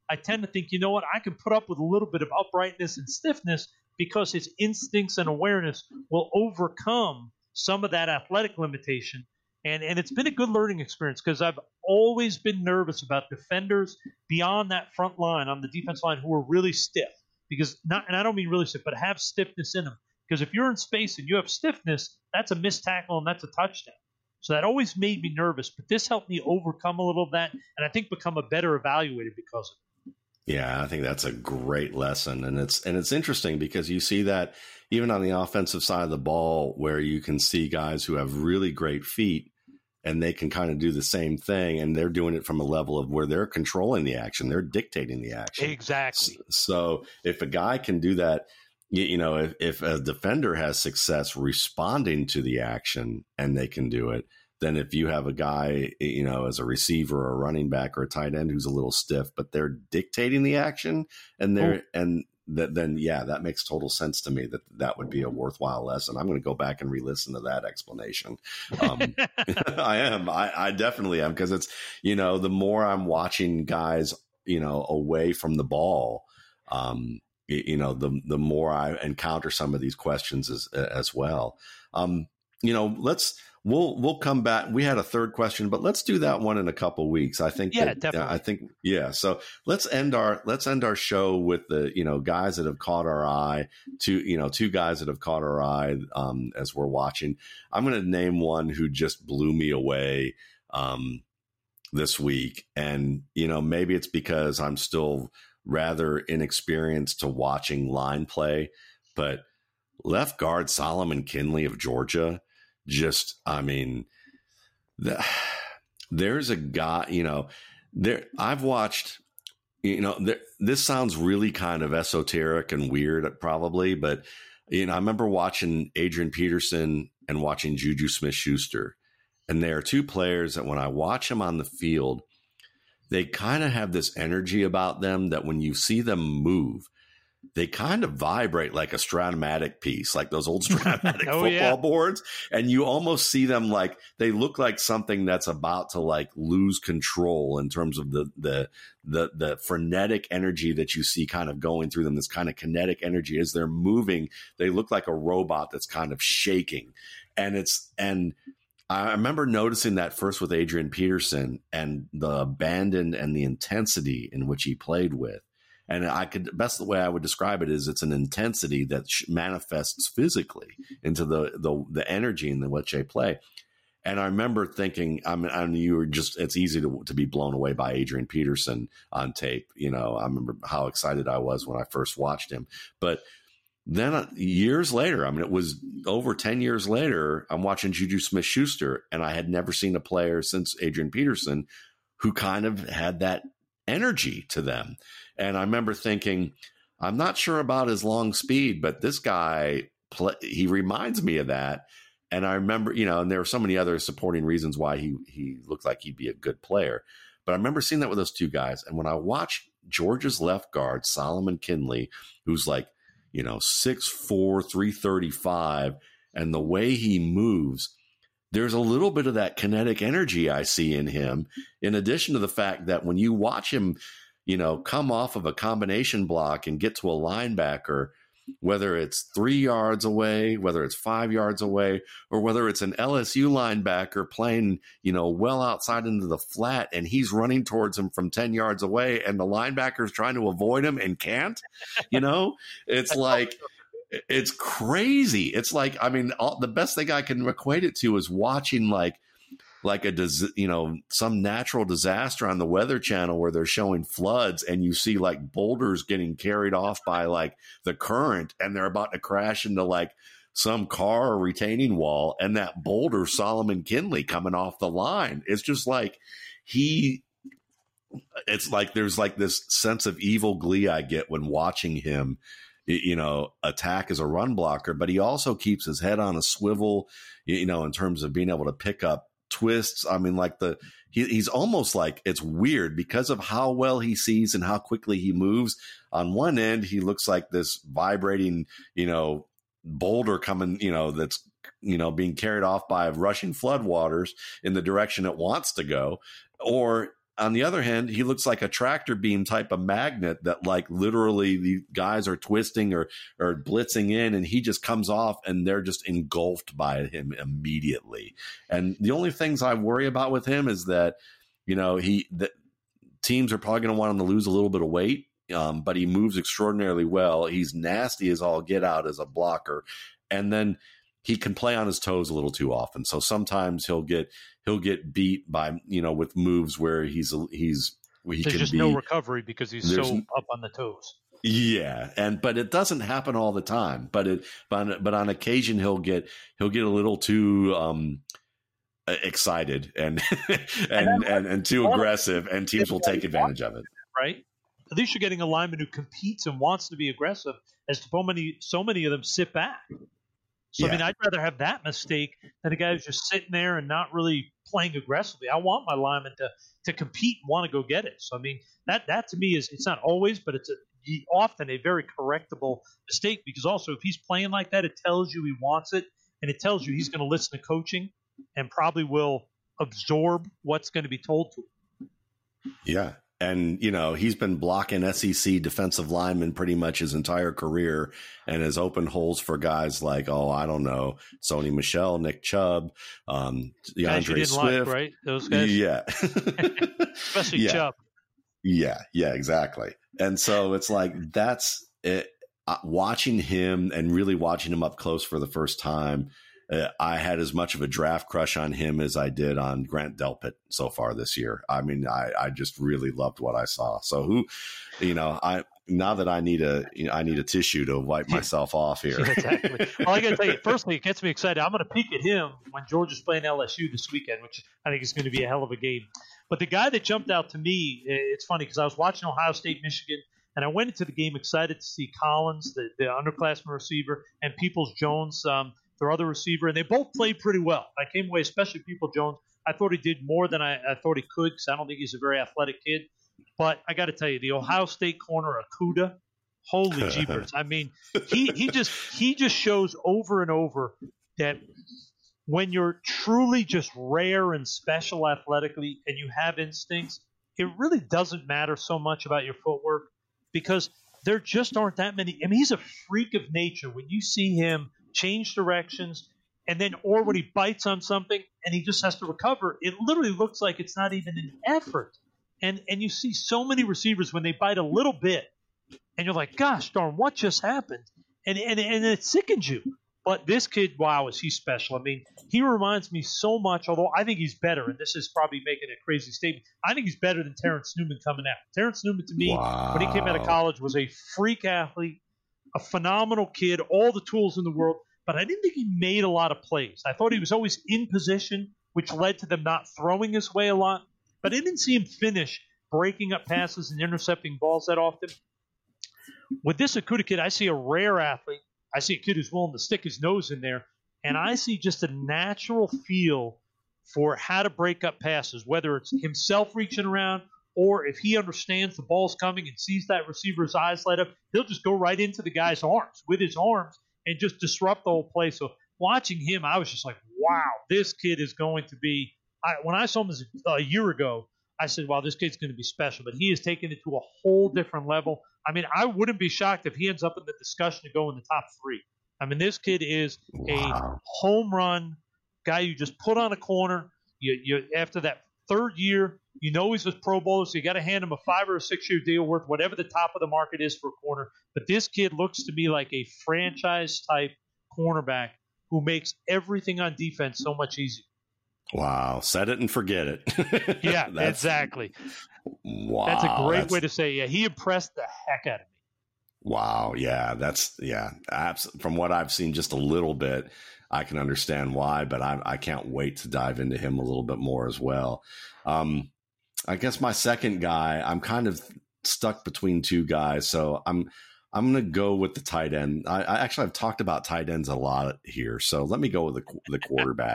I tend to think, you know what, I can put up with a little bit of uprightness and stiffness because his instincts and awareness will overcome some of that athletic limitation. And and it's been a good learning experience because I've always been nervous about defenders beyond that front line on the defense line who are really stiff. Because not, and I don't mean really stiff, but have stiffness in them. Because if you're in space and you have stiffness, that's a missed tackle and that's a touchdown. So that always made me nervous. But this helped me overcome a little of that, and I think become a better evaluator because of it. Yeah, I think that's a great lesson. And it's and it's interesting because you see that even on the offensive side of the ball where you can see guys who have really great feet and they can kind of do the same thing, and they're doing it from a level of where they're controlling the action. They're dictating the action. Exactly. So if a guy can do that, you, you know, if, if a defender has success responding to the action and they can do it, then if you have a guy, you know, as a receiver or a running back or a tight end who's a little stiff, but they're dictating the action and they're, oh. and that, then, yeah, that makes total sense to me that that would be a worthwhile lesson. I'm going to go back and re-listen to that explanation. Um, I am, I, I definitely am. Cause it's, you know, the more I'm watching guys, you know, away from the ball, um, you, you know, the, the more I encounter some of these questions as, as well. Um, you know, let's, We'll we'll come back. We had a third question, but let's do that one in a couple weeks. I think. Yeah, that, definitely. I think. Yeah. So let's end our let's end our show with the you know guys that have caught our eye. Two you know two guys that have caught our eye um, as we're watching. I'm going to name one who just blew me away um, this week, and you know maybe it's because I'm still rather inexperienced to watching line play, but left guard Solomon Kinley of Georgia. Just, I mean, the, there's a guy, you know, there, I've watched, you know, there, this sounds really kind of esoteric and weird probably, but, you know, I remember watching Adrian Peterson and watching Juju Smith-Schuster. And there are two players that when I watch them on the field, they kind of have this energy about them that when you see them move, they kind of vibrate like a Stratomatic piece, like those old Stratomatic oh, football yeah. boards. And you almost see them like they look like something that's about to like lose control in terms of the, the, the, the frenetic energy that you see kind of going through them, this kind of kinetic energy as they're moving. They look like a robot that's kind of shaking. And it's, and I remember noticing that first with Adrian Peterson and the abandon and the intensity in which he played with. And I could, the best way I would describe it is it's an intensity that manifests physically into the, the, the energy in which they play. And I remember thinking, I mean, I mean, you were just, it's easy to, to be blown away by Adrian Peterson on tape. You know, I remember how excited I was when I first watched him. But then uh, years later, I mean, it was over ten years later, I'm watching Juju Smith-Schuster, and I had never seen a player since Adrian Peterson who kind of had that energy to them. And I remember thinking, I'm not sure about his long speed, but this guy, play, he reminds me of that. And I remember, you know, and there were so many other supporting reasons why he he looked like he'd be a good player. But I remember seeing that with those two guys. And when I watch Georgia's left guard, Solomon Kinley, who's like, you know, six four, three thirty-five, and the way he moves, there's a little bit of that kinetic energy I see in him, in addition to the fact that when you watch him, you know, come off of a combination block and get to a linebacker, whether it's three yards away, whether it's five yards away, or whether it's an L S U linebacker playing, you know, well outside into the flat and he's running towards him from ten yards away and the linebacker's trying to avoid him and can't, you know, it's like, it's crazy. It's like, I mean, all, the best thing I can equate it to is watching like, like a, you know, some natural disaster on the Weather Channel where they're showing floods and you see like boulders getting carried off by like the current and they're about to crash into like some car or retaining wall. And that boulder, Solomon Kinley coming off the line. It's just like he, it's like there's like this sense of evil glee I get when watching him, you know, attack as a run blocker, but he also keeps his head on a swivel, you know, in terms of being able to pick up twists. I mean, like the, he, he's almost like, it's weird because of how well he sees and how quickly he moves. On one end, he looks like this vibrating, you know, boulder coming, you know, that's, you know, being carried off by rushing floodwaters in the direction it wants to go. Or on the other hand, he looks like a tractor beam type of magnet that like literally the guys are twisting or, or blitzing in, and he just comes off and they're just engulfed by him immediately. And the only things I worry about with him is that, you know, he, the teams are probably going to want him to lose a little bit of weight. Um, but he moves extraordinarily well. He's nasty as all get out as a blocker. And then he can play on his toes a little too often. So sometimes he'll get he'll get beat by, you know, with moves where he's he's he there's can just be, no recovery because he's so up on the toes. Yeah, and but it doesn't happen all the time. But it but but on occasion he'll get he'll get a little too um, excited and and, and and too aggressive, and teams will take advantage of it. Right. At least you're getting a lineman who competes and wants to be aggressive, as so many so many of them sit back. So, yeah. I mean, I'd rather have that mistake than a guy who's just sitting there and not really playing aggressively. I want my lineman to to compete and want to go get it. So, I mean, that, that to me is, it's not always, but it's a, often a very correctable mistake, because also if he's playing like that, it tells you he wants it, and it tells you he's going to listen to coaching and probably will absorb what's going to be told to him. Yeah. And, you know, he's been blocking S E C defensive linemen pretty much his entire career, and has opened holes for guys like, oh, I don't know, Sony Michel, Nick Chubb, um, DeAndre Swift. Like, right? Those guys? Yeah. Especially yeah. Chubb. Yeah, yeah, exactly. And so it's like, that's it. Uh, watching him and really watching him up close for the first time, uh, I had as much of a draft crush on him as I did on Grant Delpit so far this year. I mean, I, I just really loved what I saw. So who, you know, I now that I need a, you know, I need a tissue to wipe myself off here. Yeah, exactly. Well, I got to tell you, firstly, it gets me excited. I'm going to peek at him when Georgia's playing L S U this weekend, which I think is going to be a hell of a game. But the guy that jumped out to me, it's funny because I was watching Ohio State, Michigan, and I went into the game excited to see Collins, the, the underclassman receiver, and Peoples-Jones, um, their other receiver, and they both played pretty well. I came away, especially Peoples-Jones. I thought he did more than I, I thought he could, because I don't think he's a very athletic kid. But I got to tell you, the Ohio State corner, Okudah, holy jeepers! I mean, he he just he just shows over and over that when you're truly just rare and special athletically, and you have instincts, it really doesn't matter so much about your footwork, because there just aren't that many. I mean, he's a freak of nature. When you see him change directions, and then or when he bites on something and he just has to recover, it literally looks like it's not even an effort. And and you see so many receivers when they bite a little bit, and you're like, gosh darn, what just happened? And and and it sickens you. But this kid, wow, is he special. I mean, he reminds me so much, although I think he's better, and this is probably making a crazy statement. I think he's better than Terrence Newman coming out. Terrence Newman, to me, wow. when he came out of college, was a freak athlete, a phenomenal kid, all the tools in the world, but I didn't think he made a lot of plays. I thought he was always in position, which led to them not throwing his way a lot, but I didn't see him finish breaking up passes and intercepting balls that often. With this Okudah kid, I see a rare athlete. I see a kid who's willing to stick his nose in there, and I see just a natural feel for how to break up passes, whether it's himself reaching around or if he understands the ball's coming and sees that receiver's eyes light up, he'll just go right into the guy's arms with his arms and just disrupt the whole play. So watching him, I was just like, wow, this kid is going to be I, – when I saw him as a, a year ago, I said, wow, this kid's going to be special. But he has taken it to a whole different level. I mean, I wouldn't be shocked if he ends up in the discussion to go in the top three. I mean, this kid is a wow. home run guy you just put on a corner. You, you after that third year, you know he's a Pro Bowler, so you got to hand him a five or a six-year deal worth whatever the top of the market is for a corner. But this kid looks to me like a franchise-type cornerback who makes everything on defense so much easier. Wow. Set it and forget it. Yeah, exactly. Wow. That's a great that's, way to say, yeah, he impressed the heck out of me. Wow. Yeah, that's, yeah. Abs- from what I've seen just a little bit, I can understand why, but I, I can't wait to dive into him a little bit more as well. Um, I guess my second guy, I'm kind of stuck between two guys, so I'm I'm going to go with the tight end. I, I actually I've talked about tight ends a lot here, so let me go with the the quarterback.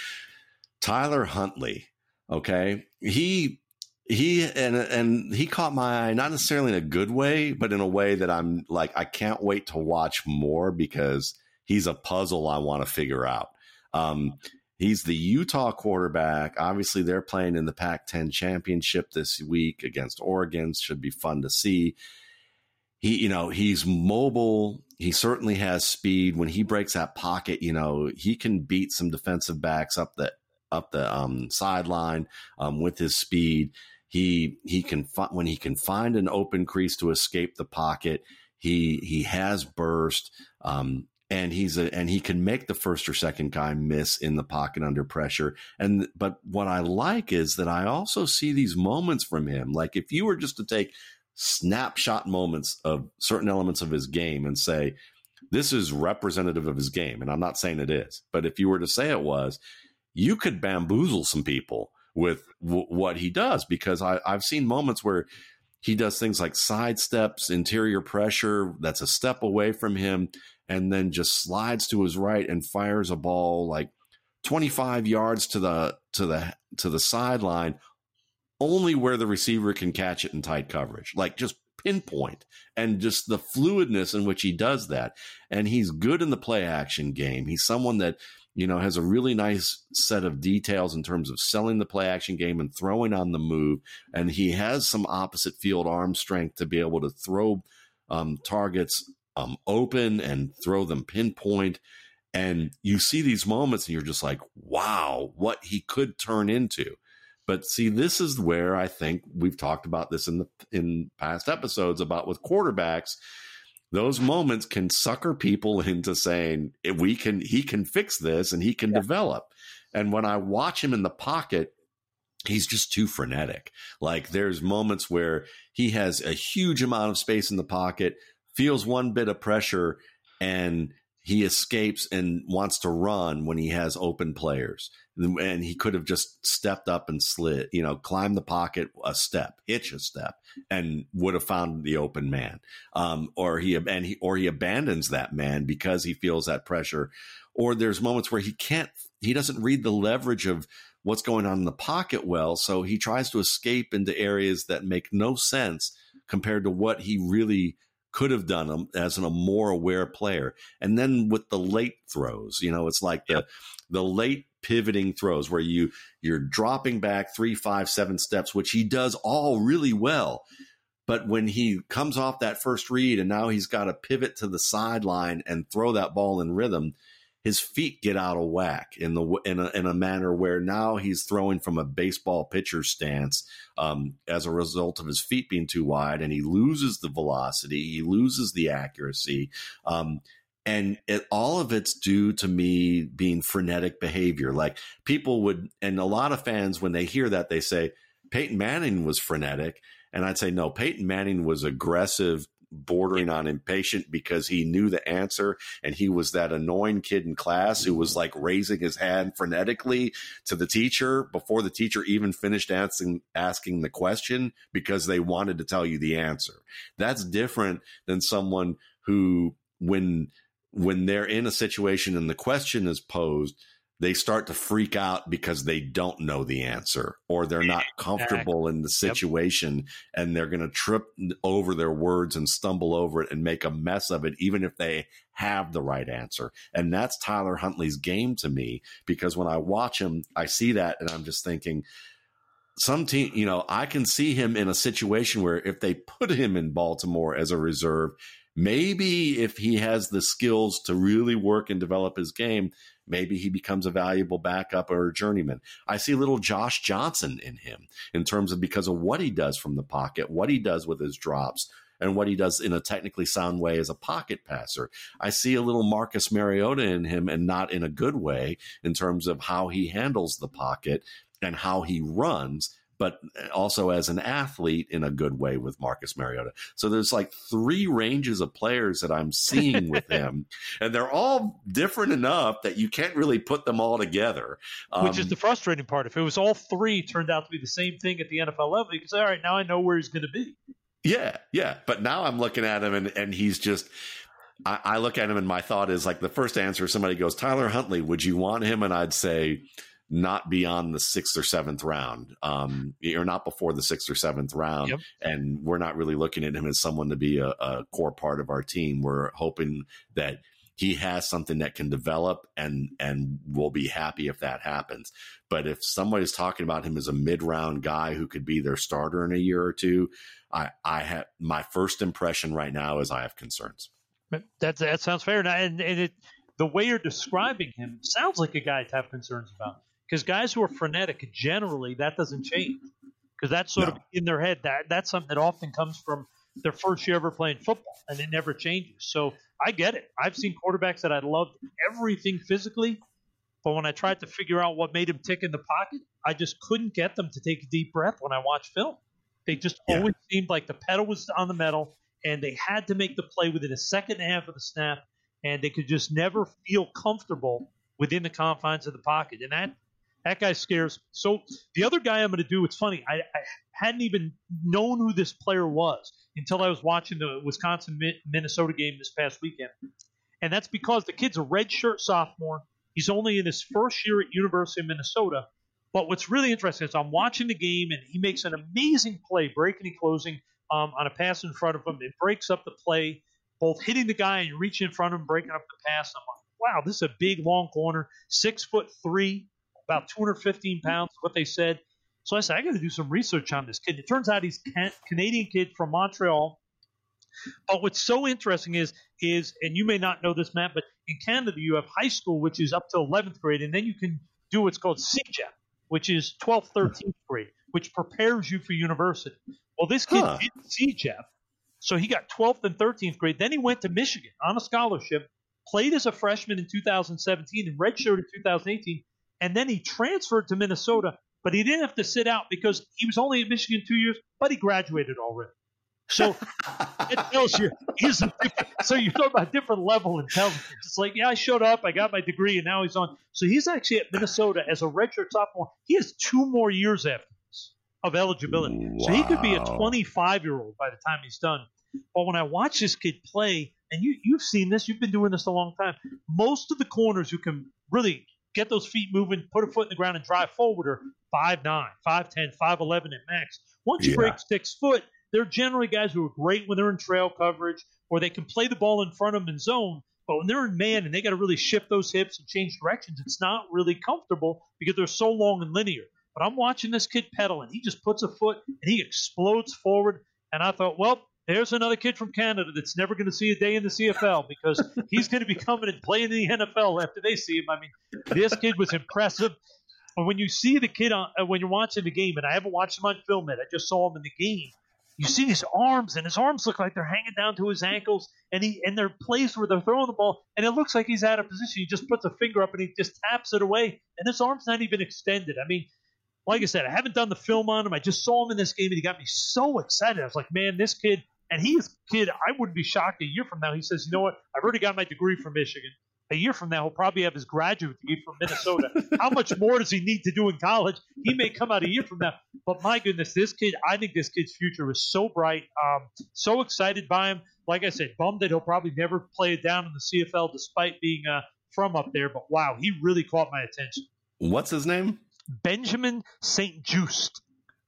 Tyler Huntley, okay? He he and and he caught my eye, not necessarily in a good way, but in a way that I'm like, I can't wait to watch more because he's a puzzle I want to figure out. Um, He's the Utah quarterback. Obviously, they're playing in the Pac ten championship this week against Oregon. Should be fun to see. He, you know, he's mobile. He certainly has speed. When he breaks that pocket, you know, he can beat some defensive backs up the up the um, sideline um, with his speed. He he can fi- when he can find an open crease to escape the pocket. He he has burst. Um, And he's a, and he can make the first or second guy miss in the pocket under pressure. And but what I like is that I also see these moments from him. Like if you were just to take snapshot moments of certain elements of his game and say, this is representative of his game. And I'm not saying it is, but if you were to say it was, you could bamboozle some people with w- what he does, because I, I've seen moments where he does things like side steps, interior pressure that's a step away from him, and then just slides to his right and fires a ball like twenty-five yards to the to the to the sideline, only where the receiver can catch it in tight coverage, like just pinpoint, and just the fluidness in which he does that. And he's good in the play action game. He's someone that, you know, has a really nice set of details in terms of selling the play action game and throwing on the move. And he has some opposite field arm strength to be able to throw um, targets um, open and throw them pinpoint. And you see these moments and you're just like, wow, what he could turn into. But see, this is where I think we've talked about this in the in past episodes about with quarterbacks. Those moments can sucker people into saying we can, he can fix this and he can yeah. develop. And when I watch him in the pocket, he's just too frenetic. Like there's moments where he has a huge amount of space in the pocket, feels one bit of pressure, and he escapes and wants to run when he has open players. And he could have just stepped up and slid, you know, climbed the pocket a step, hitch a step, and would have found the open man. Um, or he and he or he abandons that man because he feels that pressure. Or there's moments where he can't, he doesn't read the leverage of what's going on in the pocket well, so he tries to escape into areas that make no sense compared to what he really could have done as a more aware player. And then with the late throws, you know, it's like the the late pivoting throws where you you're dropping back three, five, seven steps, which he does all really well. But when he comes off that first read and now he's got to pivot to the sideline and throw that ball in rhythm, his feet get out of whack in the in a, in a manner where now he's throwing from a baseball pitcher stance um, as a result of his feet being too wide, and he loses the velocity, he loses the accuracy, um, and it, all of it's due to me being frenetic behavior. Like people would, and a lot of fans when they hear that, they say Peyton Manning was frenetic, and I'd say no, Peyton Manning was aggressive, bordering on impatient, because he knew the answer, and he was that annoying kid in class who was like raising his hand frenetically to the teacher before the teacher even finished asking asking the question because they wanted to tell you the answer. That's different than someone who, when when they're in a situation and the question is posed, they start to freak out because they don't know the answer, or they're not comfortable in the situation, yep. and they're going to trip over their words and stumble over it and make a mess of it, even if they have the right answer. And that's Tyler Huntley's game to me, because when I watch him, I see that and I'm just thinking, some team, you know, I can see him in a situation where if they put him in Baltimore as a reserve, maybe if he has the skills to really work and develop his game, maybe he becomes a valuable backup or a journeyman. I see little Josh Johnson in him in terms of because of what he does from the pocket, what he does with his drops, and what he does in a technically sound way as a pocket passer. I see a little Marcus Mariota in him, and not in a good way in terms of how he handles the pocket and how he runs, but also as an athlete in a good way with Marcus Mariota. So there's like three ranges of players that I'm seeing with him, and they're all different enough that you can't really put them all together. Um, Which is the frustrating part. If it was all three turned out to be the same thing at the N F L level, you could say, all right, now I know where he's going to be. Yeah, yeah. But now I'm looking at him, and, and he's just – I look at him, and my thought is like the first answer, somebody goes, Tyler Huntley, would you want him? And I'd say – not beyond the sixth or seventh round, um, or not before the sixth or seventh round. Yep. And we're not really looking at him as someone to be a, a core part of our team. We're hoping that he has something that can develop, and and we'll be happy if that happens. But if somebody's talking about him as a mid-round guy who could be their starter in a year or two, I, I have my first impression right now is I have concerns. That that sounds fair, and and it, the way you're describing him sounds like a guy to have concerns about. Because guys who are frenetic, generally, that doesn't change. Because that's sort no. of in their head. That That's something that often comes from their first year ever playing football, and it never changes. So I get it. I've seen quarterbacks that I loved everything physically, but when I tried to figure out what made him tick in the pocket, I just couldn't get them to take a deep breath when I watched film. They just yeah. always seemed like the pedal was on the metal, and they had to make the play within a second and a half of the snap, and they could just never feel comfortable within the confines of the pocket. And that That guy scares. So the other guy I'm going to do, it's funny, I, I hadn't even known who this player was until I was watching the Wisconsin-Minnesota game this past weekend. And that's because the kid's a redshirt sophomore. He's only in his first year at University of Minnesota. But what's really interesting is I'm watching the game, and he makes an amazing play, breaking and closing um, on a pass in front of him. It breaks up the play, both hitting the guy and reaching in front of him, breaking up the pass. I'm like, wow, this is a big, long corner, six foot three. About two hundred fifteen pounds, what they said. So I said, I got to do some research on this kid. It turns out he's a Canadian kid from Montreal. But what's so interesting is, is, and you may not know this, Matt, but in Canada you have high school, which is up to eleventh grade, and then you can do what's called C J E P, which is twelfth, thirteenth grade, which prepares you for university. Well, this kid huh. did C J E P, so he got twelfth and thirteenth grade. Then he went to Michigan on a scholarship, played as a freshman in two thousand seventeen, and redshirted in two thousand eighteen. And then he transferred to Minnesota, but he didn't have to sit out because he was only at Michigan two years, but he graduated already. So it tells you he's a different. So you're talking about a different level of intelligence. It's like, yeah, I showed up, I got my degree, and now he's on. So he's actually at Minnesota as a redshirt sophomore. He has two more years after this of eligibility. Wow. So he could be a twenty-five-year-old by the time he's done. But when I watch this kid play, and you, you've seen this, you've been doing this a long time, most of the corners who can really – get those feet moving, put a foot in the ground, and drive forward are five nine, five ten, five eleven at max. Once you yeah. break six foot, they're generally guys who are great when they're in trail coverage, or they can play the ball in front of them in zone. But when they're in man and they got to really shift those hips and change directions, it's not really comfortable because they're so long and linear. But I'm watching this kid pedal, and he just puts a foot, and he explodes forward. And I thought, well, there's another kid from Canada that's never going to see a day in the C F L because he's going to be coming and playing in the N F L after they see him. I mean, this kid was impressive. And when you see the kid on, uh, when you're watching the game, and I haven't watched him on film yet, I just saw him in the game. You see his arms, and his arms look like they're hanging down to his ankles, and he and there are plays where they're throwing the ball, and it looks like he's out of position. He just puts a finger up and he just taps it away, and his arm's not even extended. I mean, like I said, I haven't done the film on him. I just saw him in this game, and he got me so excited. I was like, man, this kid. And he's a kid, I wouldn't be shocked a year from now. He says, you know what? I've already got my degree from Michigan. A year from now, he'll probably have his graduate degree from Minnesota. How much more does he need to do in college? He may come out a year from now. But my goodness, this kid, I think this kid's future is so bright. Um, so excited by him. Like I said, bummed that he'll probably never play it down in the C F L despite being uh, from up there. But wow, he really caught my attention. What's his name? Benjamin Saint-Just.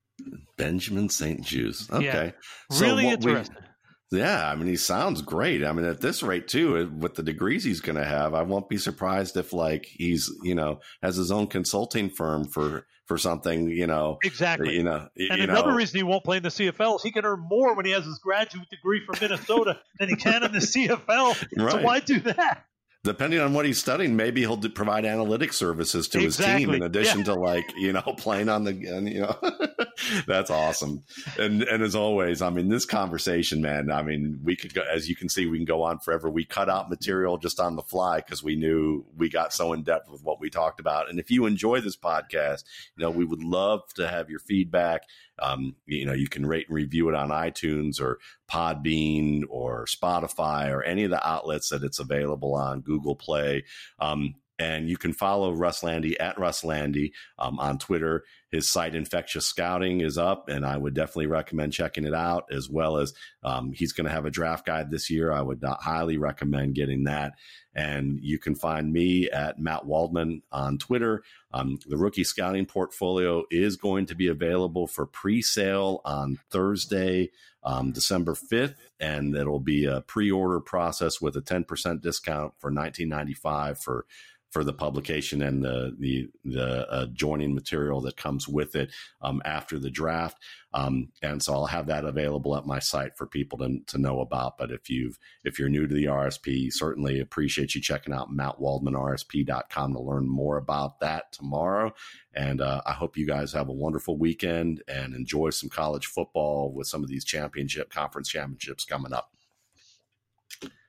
Benjamin Saint-Just. Okay. Yeah, so really interesting. We, yeah, I mean, he sounds great. I mean, at this rate, too, with the degrees he's going to have, I won't be surprised if, like, he's, you know, has his own consulting firm for, for something, you know. Exactly. You know, and you another know. reason he won't play in the C F L is he can earn more when he has his graduate degree from Minnesota than he can in the C F L. Right. So why do that? Depending on what he's studying, maybe he'll do, provide analytic services to exactly. his team in addition yeah. to, like, you know, playing on the, and, you know, that's awesome. And and as always, I mean, this conversation, man, I mean, we could go, as you can see, we can go on forever. We cut out material just on the fly because we knew we got so in depth with what we talked about. And if you enjoy this podcast, you know, we would love to have your feedback. Um, you know, you can rate and review it on iTunes or Podbean or Spotify or any of the outlets that it's available on, Google Play. Um, and you can follow Russ Lande at Russ Lande um, on Twitter. His site Infectious Scouting is up, and I would definitely recommend checking it out, as well as um, he's going to have a draft guide this year. I would not highly recommend getting that. And you can find me at Matt Waldman on Twitter. Um, the Rookie Scouting Portfolio is going to be available for pre-sale on Thursday, um, December fifth, and it'll be a pre-order process with a ten percent discount for nineteen ninety-five for for the publication and the the the uh, joining material that comes with it um, after the draft. Um, and so I'll have that available at my site for people to, to know about. But if you've if you're new to the R S P, certainly appreciate you checking out Matt Waldman R S P dot com to learn more about that tomorrow. And uh, I hope you guys have a wonderful weekend and enjoy some college football with some of these championship conference championships coming up.